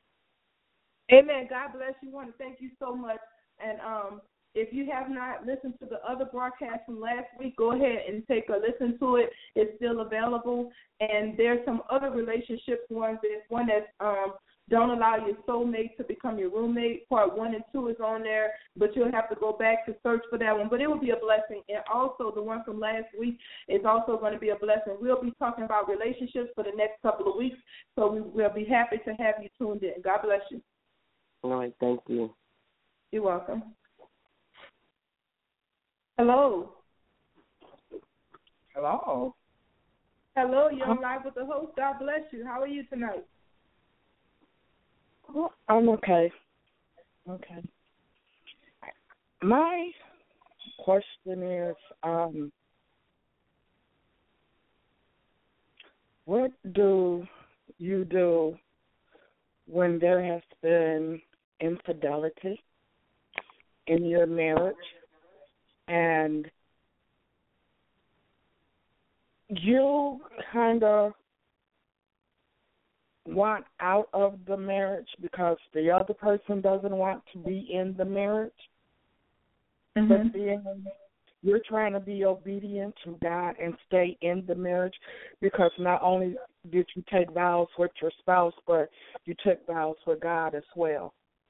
Amen. God bless you. I want to thank you so much. And um, if you have not listened to the other broadcast from last week, go ahead and take a listen to it. It's still available. And there's some other relationships ones. There's one that's um, don't allow your soulmate to become your roommate. Part one and two is on there, but you'll have to go back to search for that one. But it will be a blessing. And also the one from last week is also going to be a blessing. We'll be talking about relationships for the next couple of weeks, so we, we'll be happy to have you tuned in. God bless you. All right, thank you. You're welcome. Hello. Hello. Hello, you're on live with the host. God bless you. How are you tonight? Well, I'm okay. Okay. My question is, um, what do you do when there has been infidelity in your marriage and you kind of want out of the marriage because the other person doesn't want to be in the marriage, mm-hmm. but then you're trying to be obedient to God and stay in the marriage because not only did you take vows with your spouse, but you took vows with God as well.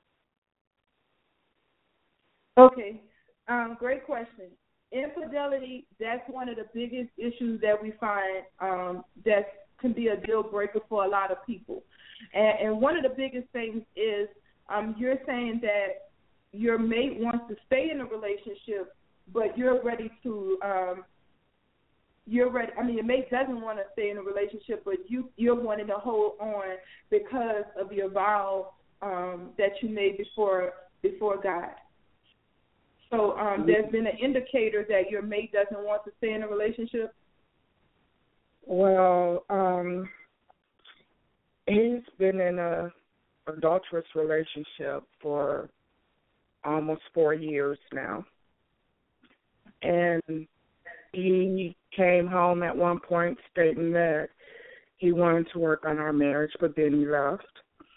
Okay, um, great question. Infidelity, that's one of the biggest issues that we find um, that can be a deal breaker for a lot of people. And, and one of the biggest things is um, you're saying that your mate wants to stay in a relationship, but you're ready to, um, you're ready, I mean, your mate doesn't want to stay in a relationship, but you, you're wanting to hold on because of your vow um, that you made before before God. So um, there's been an indicator that your mate doesn't want to stay in a relationship? Well, um, he's been in a adulterous relationship for almost four years now. And he came home at one point stating that he wanted to work on our marriage, but then he left.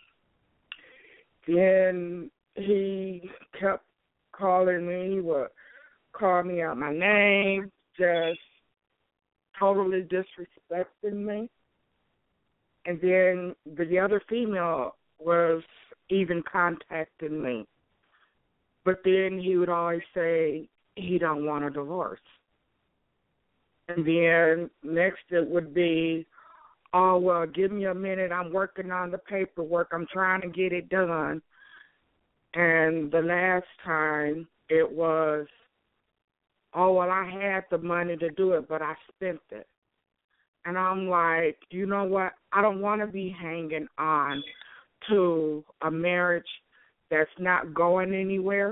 Then he kept calling me. He would call me out my name, just totally disrespecting me. And then the other female was even contacting me. But then he would always say he don't want a divorce. And then next it would be, oh, well, give me a minute. I'm working on the paperwork. I'm trying to get it done. And the last time it was, oh, well, I had the money to do it, but I spent it. And I'm like, you know what? I don't want to be hanging on to a marriage that's not going anywhere,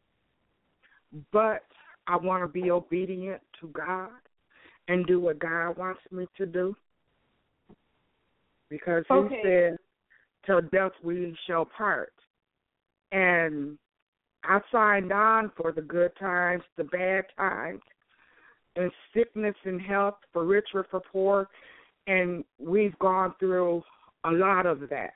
but I want to be obedient to God and do what God wants me to do. because Okay. he said, till death we shall part. And I signed on for the good times, the bad times, and sickness and health, for rich or for poor, and we've gone through a lot of that.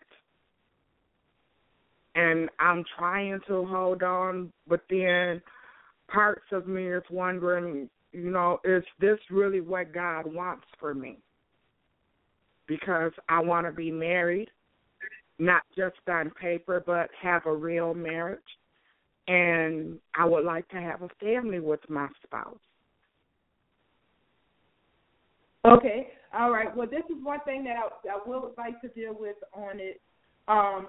And I'm trying to hold on, but then parts of me is wondering, you know, is this really what God wants for me? Because I want to be married, not just on paper, but have a real marriage. And I would like to have a family with my spouse. Okay. All right. Well, this is one thing that I, I would like to deal with on it. Um,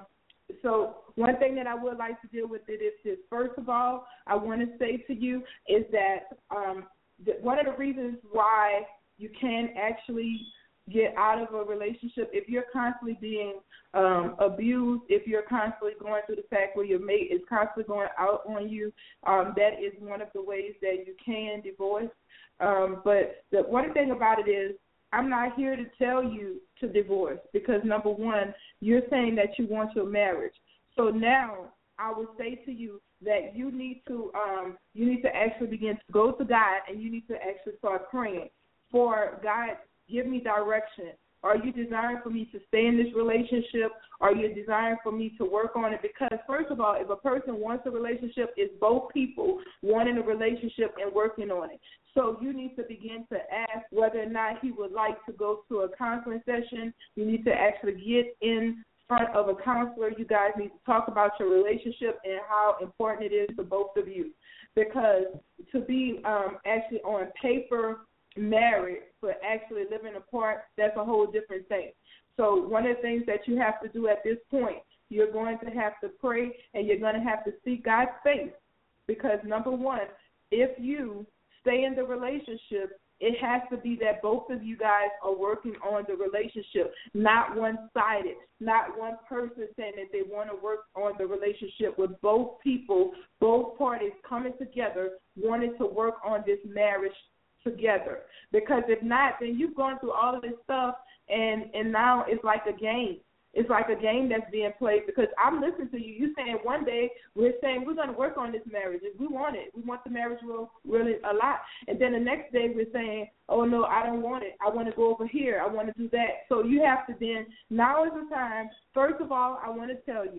so one thing that I would like to deal with it is this. First of all, I want to say to you is that um, that one of the reasons why you can actually get out of a relationship, if you're constantly being um, abused, if you're constantly going through the fact where your mate is constantly going out on you, um, that is one of the ways that you can divorce. Um, but the one thing about it is, I'm not here to tell you to divorce because, number one, you're saying that you want your marriage. So now I would say to you that you need to um, you need to actually begin to go to God, and you need to actually start praying for God. Give me direction. Are you desiring for me to stay in this relationship? Are you desiring for me to work on it? Because, first of all, if a person wants a relationship, it's both people wanting a relationship and working on it. So you need to begin to ask whether or not he would like to go to a counseling session. You need to actually get in front of a counselor. You guys need to talk about your relationship and how important it is to both of you. Because to be um, actually on paper married but actually living apart, that's a whole different thing. So one of the things that you have to do at this point, you're going to have to pray and you're going to have to seek God's face. Because, number one, if you stay in the relationship, it has to be that both of you guys are working on the relationship, not one-sided, not one person saying that they want to work on the relationship, with both people, both parties coming together, wanting to work on this marriage together. Because if not, then you've gone through all of this stuff, and, and now it's like a game. It's like a game that's being played, because I'm listening to you. You're saying one day we're saying we're going to work on this marriage. If we want it, we want the marriage real, really a lot. And then the next day we're saying, oh, no, I don't want it. I want to go over here. I want to do that. So you have to then, now is the time. First of all, I want to tell you,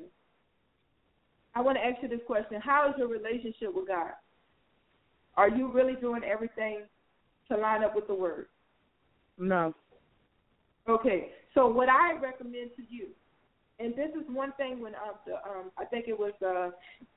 I want to ask you this question. How is your relationship with God? Are you really doing everything to line up with the Word? No. Okay, so what I recommend to you, and this is one thing when um, the, um, I think it was uh,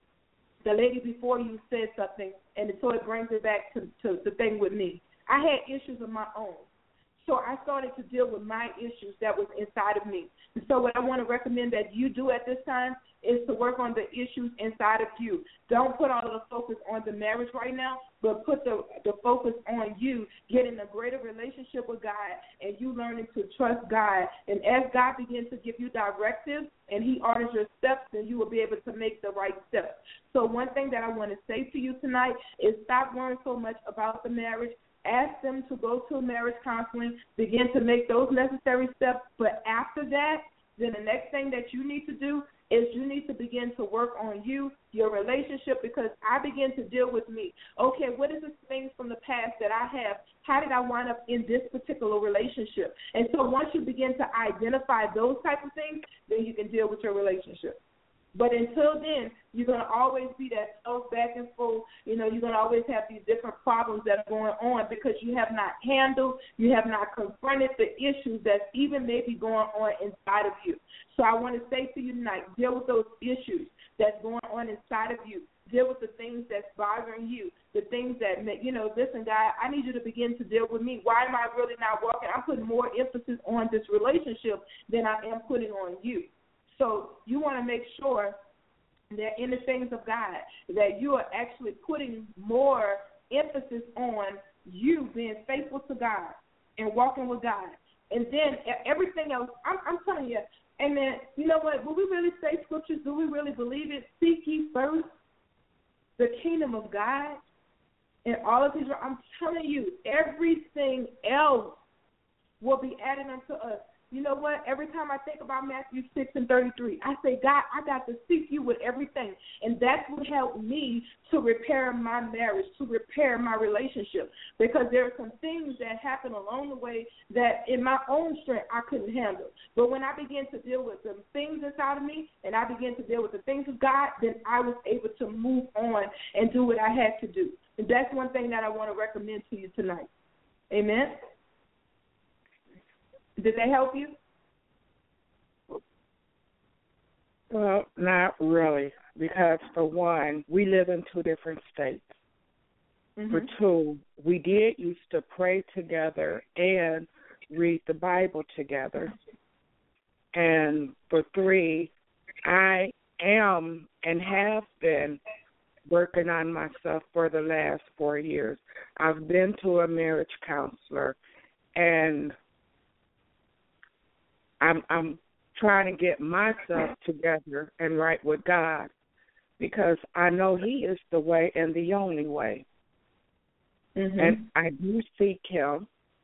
the lady before you said something, and so it brings it back to, to the thing with me. I had issues of my own, so I started to deal with my issues that was inside of me. And so what I want to recommend that you do at this time is to work on the issues inside of you. Don't put all of the focus on the marriage right now, but put the, the focus on you getting a greater relationship with God and you learning to trust God. And as God begins to give you directives and he orders your steps, then you will be able to make the right steps. So one thing that I want to say to you tonight is stop worrying so much about the marriage. Ask them to go to marriage counseling, begin to make those necessary steps. But after that, then the next thing that you need to do is you need to begin to work on you, your relationship, because I begin to deal with me. Okay, what is the things from the past that I have? How did I wind up in this particular relationship? And so once you begin to identify those type of things, then you can deal with your relationship. But until then, you're going to always be that self back and forth. You know, you're going to always have these different problems that are going on because you have not handled, you have not confronted the issues that's even maybe going on inside of you. So I want to say to you tonight, deal with those issues that's going on inside of you. Deal with the things that's bothering you, the things that, you know, listen, God, I need you to begin to deal with me. Why am I really not walking? I'm putting more emphasis on this relationship than I am putting on you. So you want to make sure that in the things of God, that you are actually putting more emphasis on you being faithful to God and walking with God. And then everything else, I'm, I'm telling you, and then, you know what, will we really say scriptures? Do we really believe it? Seek ye first the kingdom of God and all of his, I'm telling you, everything else will be added unto us. You know what? Every time I think about Matthew six and thirty-three, I say, God, I got to seek you with everything. And that's what helped me to repair my marriage, to repair my relationship. Because there are some things that happen along the way that in my own strength I couldn't handle. But when I began to deal with the things inside of me and I began to deal with the things of God, then I was able to move on and do what I had to do. And that's one thing that I want to recommend to you tonight. Amen? Did they help you? Well, not really, because for one, we live in two different states. Mm-hmm. For two, we did used to pray together and read the Bible together. And for three, I am and have been working on myself for the last four years. I've been to a marriage counselor, and I'm I'm trying to get myself together and right with God, because I know He is the way and the only way. Mm-hmm. And I do seek Him,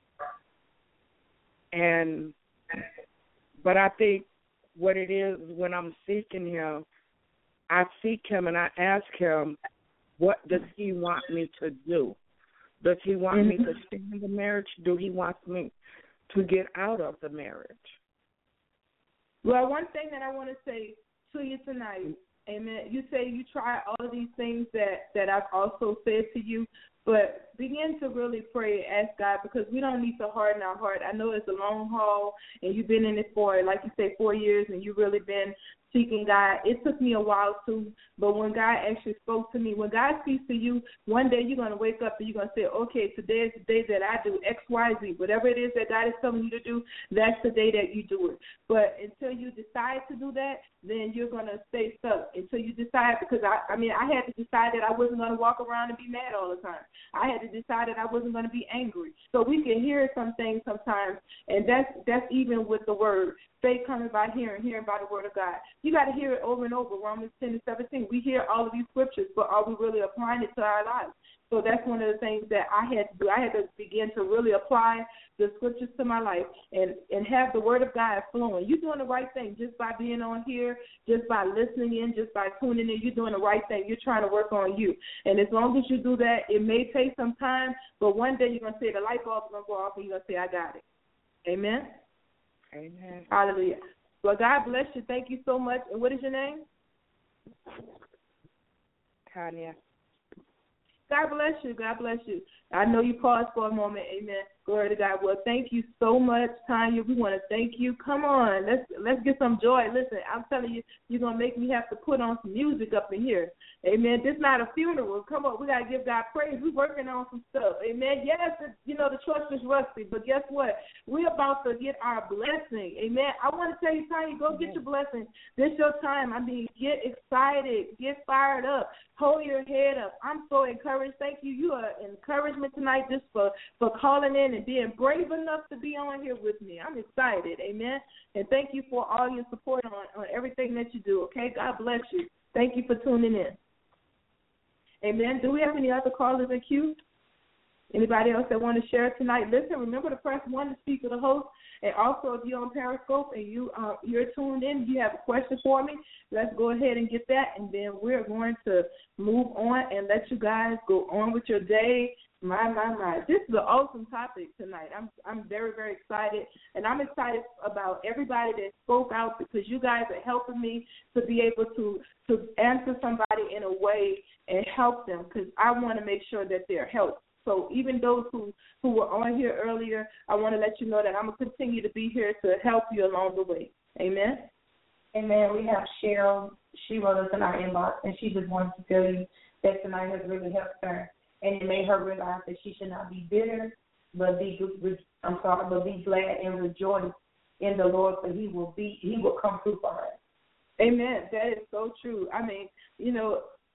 and but I think what it is when I'm seeking Him, I seek Him and I ask Him, what does He want me to do? Does He want mm-hmm. me to stay in the marriage? Do He want me to get out of the marriage? Well, one thing that I want to say to you tonight, amen, you say you try all of these things that, that I've also said to you, but begin to really pray and ask God, because we don't need to harden our heart. I know it's a long haul, and you've been in it for, like you say, four years, and you've really been seeking God. It took me a while too, but when God actually spoke to me, when God speaks to you, one day you're going to wake up and you're going to say, okay, today is the day that I do X, Y, Z. Whatever it is that God is telling you to do, that's the day that you do it. But until you decide to do that, then you're going to stay stuck until you decide, because, I, I mean, I had to decide that I wasn't going to walk around and be mad all the time. I had to decide that I wasn't going to be angry. So we can hear some things sometimes, and that's, that's even with the word. Faith coming by hearing, hearing by the word of God. You got to hear it over and over, Romans ten and seventeen. We hear all of these scriptures, but are we really applying it to our lives? So that's one of the things that I had to do. I had to begin to really apply the scriptures to my life and, and have the word of God flowing. You're doing the right thing just by being on here, just by listening in, just by tuning in. You're doing the right thing. You're trying to work on you. And as long as you do that, it may take some time, but one day you're going to say the light bulb's going to go off and you're going to say, I got it. Amen? Amen. Hallelujah. Well, God bless you. Thank you so much. And what is your name? Tanya. God bless you. God bless you. I know you paused for a moment. Amen. Glory to God. Well, thank you so much, Tanya. We want to thank you. Come on. Let's let's get some joy. Listen, I'm telling you, you're going to make me have to put on some music up in here. Amen. This is not a funeral. Come on. We got to give God praise. We're working on some stuff. Amen. Yes, it, you know, the trust is rusty, but guess what? We're about to get our blessing. Amen. I want to tell you, Tanya, go get your blessing. This is your time. I mean, get excited. Get fired up. Hold your head up. I'm so encouraged. Thank you. You are encouragement tonight just for, for calling in and being brave enough to be on here with me. I'm excited. Amen. And thank you for all your support on, on everything that you do. Okay? God bless you. Thank you for tuning in. Amen. Do we have any other callers in queue? Anybody else that want to share tonight? Listen, remember to press one to speak to the host. And also, if you're on Periscope and you, uh, you're tuned in, you have a question for me, let's go ahead and get that, and then we're going to move on and let you guys go on with your day. My, my, my. This is an awesome topic tonight. I'm I'm very, very excited, and I'm excited about everybody that spoke out, because you guys are helping me to be able to, to answer somebody in a way and help them, because I want to make sure that they're helped. So even those who, who were on here earlier, I want to let you know that I'm going to continue to be here to help you along the way. Amen? Amen. We have Cheryl. She wrote us in our inbox, and she just wanted to tell you that tonight has really helped her. And it made her realize that she should not be bitter, but be, I'm sorry, but be glad and rejoice in the Lord, for He will be, He will come through for her. Amen. That is so true. I mean, you know,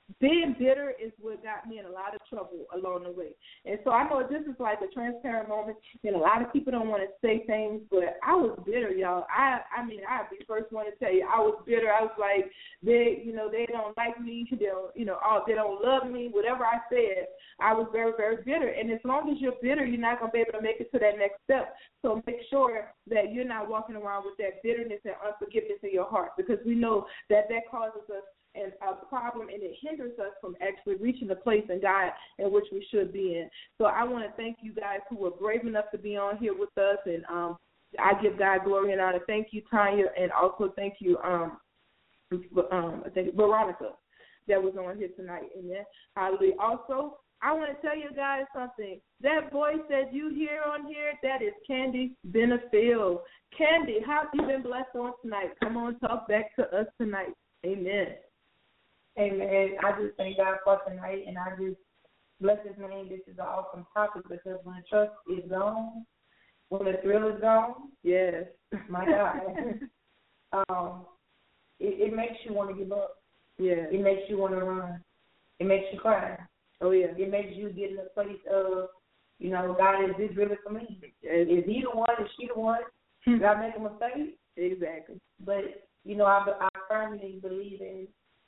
being bitter is what got me in a lot of trouble along the way. And so I know this is like a transparent moment, and a lot of people don't want to say things, but I was bitter, y'all. I I mean, I'd be the first one to tell you, I was bitter. I was like, they, you know, they don't like me. They don't, you know, they don't love me. Whatever I said, I was very, very bitter. And as long as you're bitter, you're not going to be able to make it to that next step. So make sure that you're not walking around with that bitterness and unforgiveness in your heart, because we know that that causes us and a problem, and it hinders us from actually reaching the place in God in which we should be in. So I want to thank you guys who were brave enough to be on here with us, and um, I give God glory and honor. Thank you, Tanya, and also thank you, um, um, I think Veronica, that was on here tonight. Amen. Hallelujah. Also, I want to tell you guys something. That voice that you hear on here, that is Candy Benefield. Candy, how have you been blessed on tonight? Come on, talk back to us tonight. Amen. Amen. I just thank God for tonight, and I just bless His name. This is an awesome topic, because when the trust is gone, when the thrill is gone, yes, my God, um, it, it makes you want to give up. Yeah. It makes you want to run. It makes you cry. Oh, yeah. It makes you get in a place of, you know, God, is this really for me? Is, is he the one? Is she the one? Did I make a mistake? Exactly. But, you know, I, I firmly believe in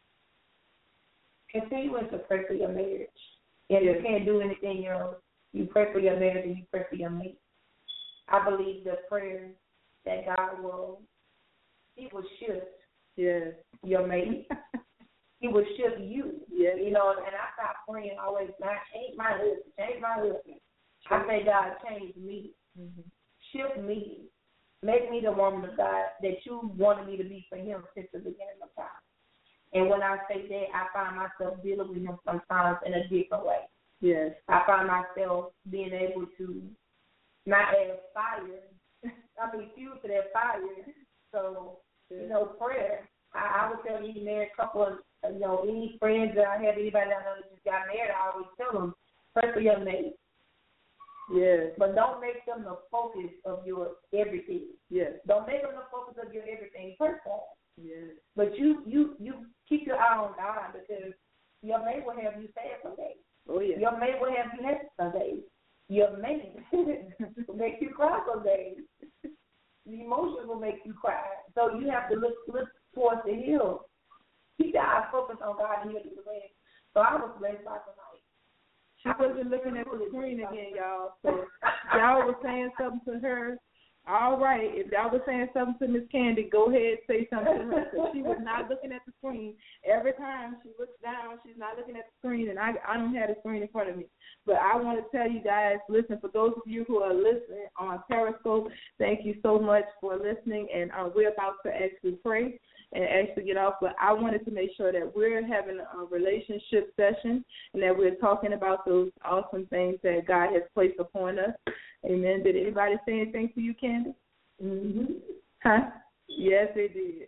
continuing to pray for your marriage. And yes. You can't do anything else. You pray for your marriage and you pray for your mate. I believe the prayer that God will, He will shift yes. your mate. He will shift you. Yes. You know, and I stop praying always, God, change my husband, change my husband. I say, God, change me. Mm-hmm. Shift me. Make me the woman of God that you wanted me to be for Him since the beginning of time. And when I say that, I find myself dealing with Him sometimes in a different way. Yes. I find myself being able to not add fire. I mean, fuel to that fire. So, you know, prayer. I, I would tell any married couple, you know, any friends that I have, anybody I know that just got married, I always tell them, pray for your mate. Yes. But don't make them the focus of your everything. Yes. Don't make them the focus of your everything. First of all. Yes. But you, you, you keep your eye on God, because your mate will have you sad some days. Oh, yeah. Your mate will have you happy some days. Your mate will make you cry some days. The emotions will make you cry. So you have to look look towards the hill. Keep your eyes focused on God and He'll do the rest. So I was blessed by tonight. She wasn't looking at the screen again, y'all. So y'all was saying something to her. All right, if y'all was saying something to Miss Candy, go ahead and say something to her. Because she was not looking at the screen. Every time she looks down, she's not looking at the screen, and I, I don't have the screen in front of me. But I want to tell you guys, listen, for those of you who are listening on Periscope, thank you so much for listening, and uh, we're about to actually pray and actually get off. But I wanted to make sure that we're having a relationship session and that we're talking about those awesome things that God has placed upon us. Amen. Did anybody say anything to you, Candy? Mm-hmm. Huh? Yes, they did.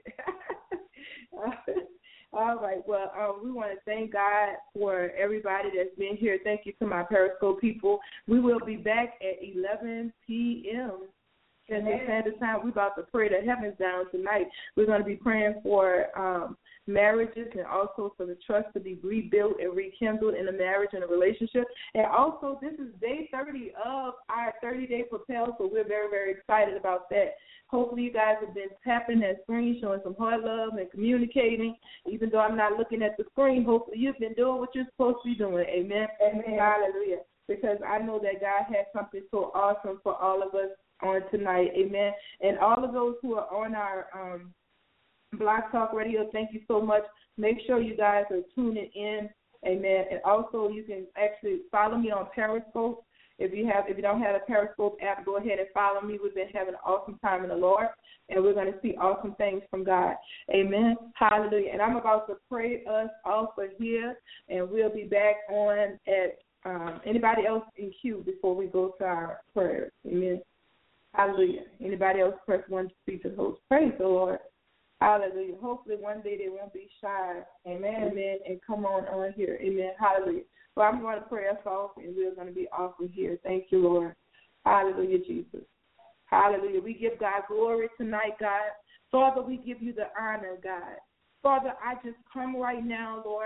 All right. Well, um, we want to thank God for everybody that's been here. Thank you to my Periscope people. We will be back at eleven p.m. Central Standard Time. We're about to pray the heavens down tonight. We're going to be praying for um, marriages and also for the trust to be rebuilt and rekindled in a marriage and a relationship. And also, this is day thirty of our thirty-day Propel, so we're very, very excited about that. Hopefully, you guys have been tapping that screen, showing some heart love and communicating. Even though I'm not looking at the screen, hopefully you've been doing what you're supposed to be doing. Amen. Amen. Hallelujah. Because I know that God has something so awesome for all of us on tonight. Amen. And all of those who are on our um, Blog Talk Radio, thank you so much. Make sure you guys are tuning in. Amen. And also, you can actually follow me on Periscope. If you have, if you don't have a Periscope app, go ahead and follow me. We've been having an awesome time in the Lord, and we're going to see awesome things from God. Amen. Hallelujah. And I'm about to pray us off of here, and we'll be back on at um, anybody else in queue before we go to our prayers. Amen. Hallelujah. Anybody else press one to speak to the host? Praise the Lord. Hallelujah. Hopefully one day they won't be shy. Amen. Amen. And come on on here. Amen. Hallelujah. Well, I'm going to pray us off, and we're going to be off of here. Thank you, Lord. Hallelujah, Jesus. Hallelujah. We give God glory tonight, God. Father, we give you the honor, God. Father, I just come right now, Lord,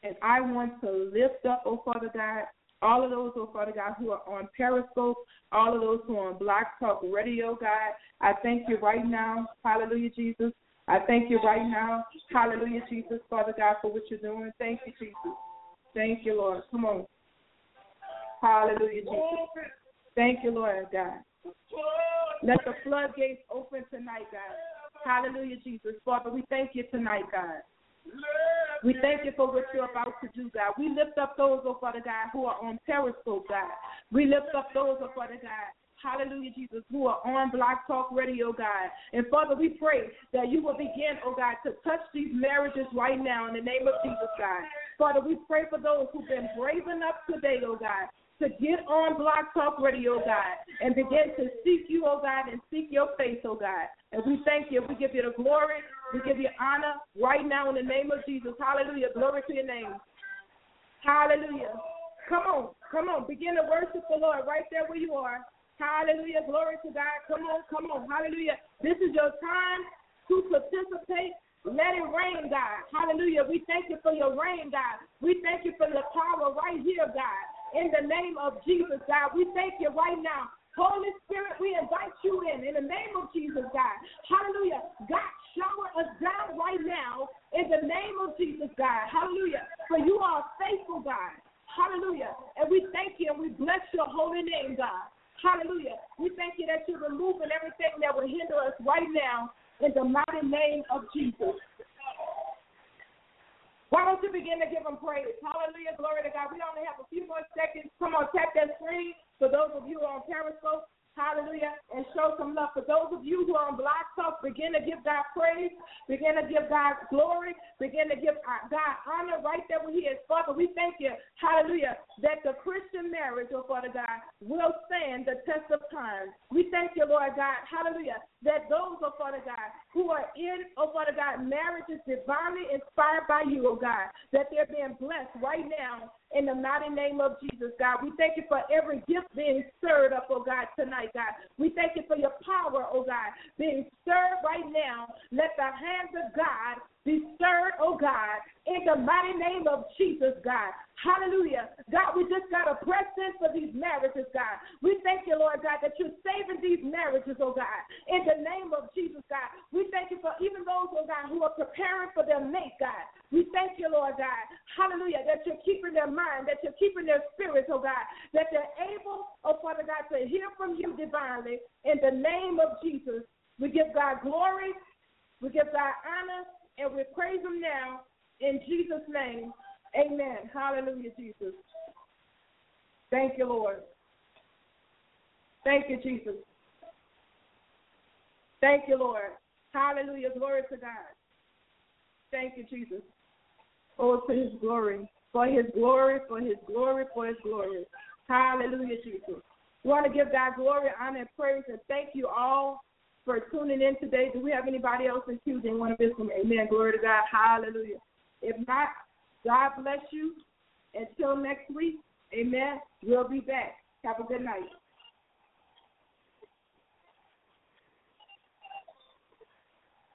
And I want to lift up, oh Father God, all of those, oh Father God, who are on Periscope, all of those who are on Blog Talk Radio, God. I thank you right now, hallelujah, Jesus. I thank you right now, hallelujah, Jesus, Father God, for what you're doing. Thank you, Jesus. Thank you, Lord. Come on. Hallelujah, Jesus. Thank you, Lord God. Let the floodgates open tonight, God. Hallelujah, Jesus. Father, we thank you tonight, God. We thank you for what you're about to do, God. We lift up those, oh Father God, who are on Periscope, God. We lift up those, oh Father God, hallelujah, Jesus, who are on Blog Talk Radio, God. And Father, we pray that you will begin, oh God, to touch these marriages right now in the name of Jesus, God. Father, we pray for those who've been brave enough today, oh God, to get on Blog Talk Radio, God, and begin to seek you, oh God, and seek your face, oh God. And we thank you. We give you the glory. We give you honor right now in the name of Jesus. Hallelujah. Glory to your name. Hallelujah. Come on. Come on. Begin to worship the Lord right there where you are. Hallelujah. Glory to God. Come on. Come on. Hallelujah. This is your time to participate. Let it rain, God. Hallelujah. We thank you for your rain, God. We thank you for the power right here, God. In the name of Jesus, God. We thank you right now. Holy Spirit, we invite you in, in the name of Jesus, God. Hallelujah. God, shower us down right now in the name of Jesus, God. Hallelujah. For you are a faithful God. Hallelujah. And we thank you and we bless your holy name, God. Hallelujah. We thank you that you're removing everything that will hinder us right now in the mighty name of Jesus. Why don't you begin to give them praise? Hallelujah, glory to God. We only have a few more seconds. Come on, tap that screen for those of you who are on Periscope. Hallelujah, and show some love. For those of you who are on Blog Talk, begin to give God praise. Begin to give God glory. Begin to give God honor right there where he is. Father, we thank you, hallelujah, that the Christian marriage, oh Father God, will stand the test of time. We thank you, Lord God, hallelujah, that those, oh Father God, who are in, oh Father God, marriages divinely inspired by you, oh God, that they're being blessed right now in the mighty name of Jesus, God. We thank you for every gift being stirred up, oh God, tonight, God. We thank you for your power, oh God, being stirred right now. Let the hands of God be stirred, oh God, in the mighty name of Jesus, God. Hallelujah. God, we just got to press in for these marriages, God. We thank you, Lord God, that you're saving these marriages, oh God, in the name of Jesus, God. We thank you for even those, oh God, who are preparing for their mate, God. We thank you, Lord God, hallelujah, that you're keeping their mind, that you're keeping their spirits, oh God, that they're able, oh Father God, to hear from you divinely in the name of Jesus. We give God glory, we give God honor, and we praise him now in Jesus' name. Amen. Hallelujah, Jesus. Thank you, Lord. Thank you, Jesus. Thank you, Lord. Hallelujah. Glory to God. Thank you, Jesus. Oh, for his glory. For his glory, for his glory, for his glory. Hallelujah, Jesus. We want to give God glory, honor, and praise, and thank you all for tuning in today. Do we have anybody else in queue that want to visit them? Amen. Glory to God. Hallelujah. If not, God bless you. Until next week, amen. We'll be back. Have a good night.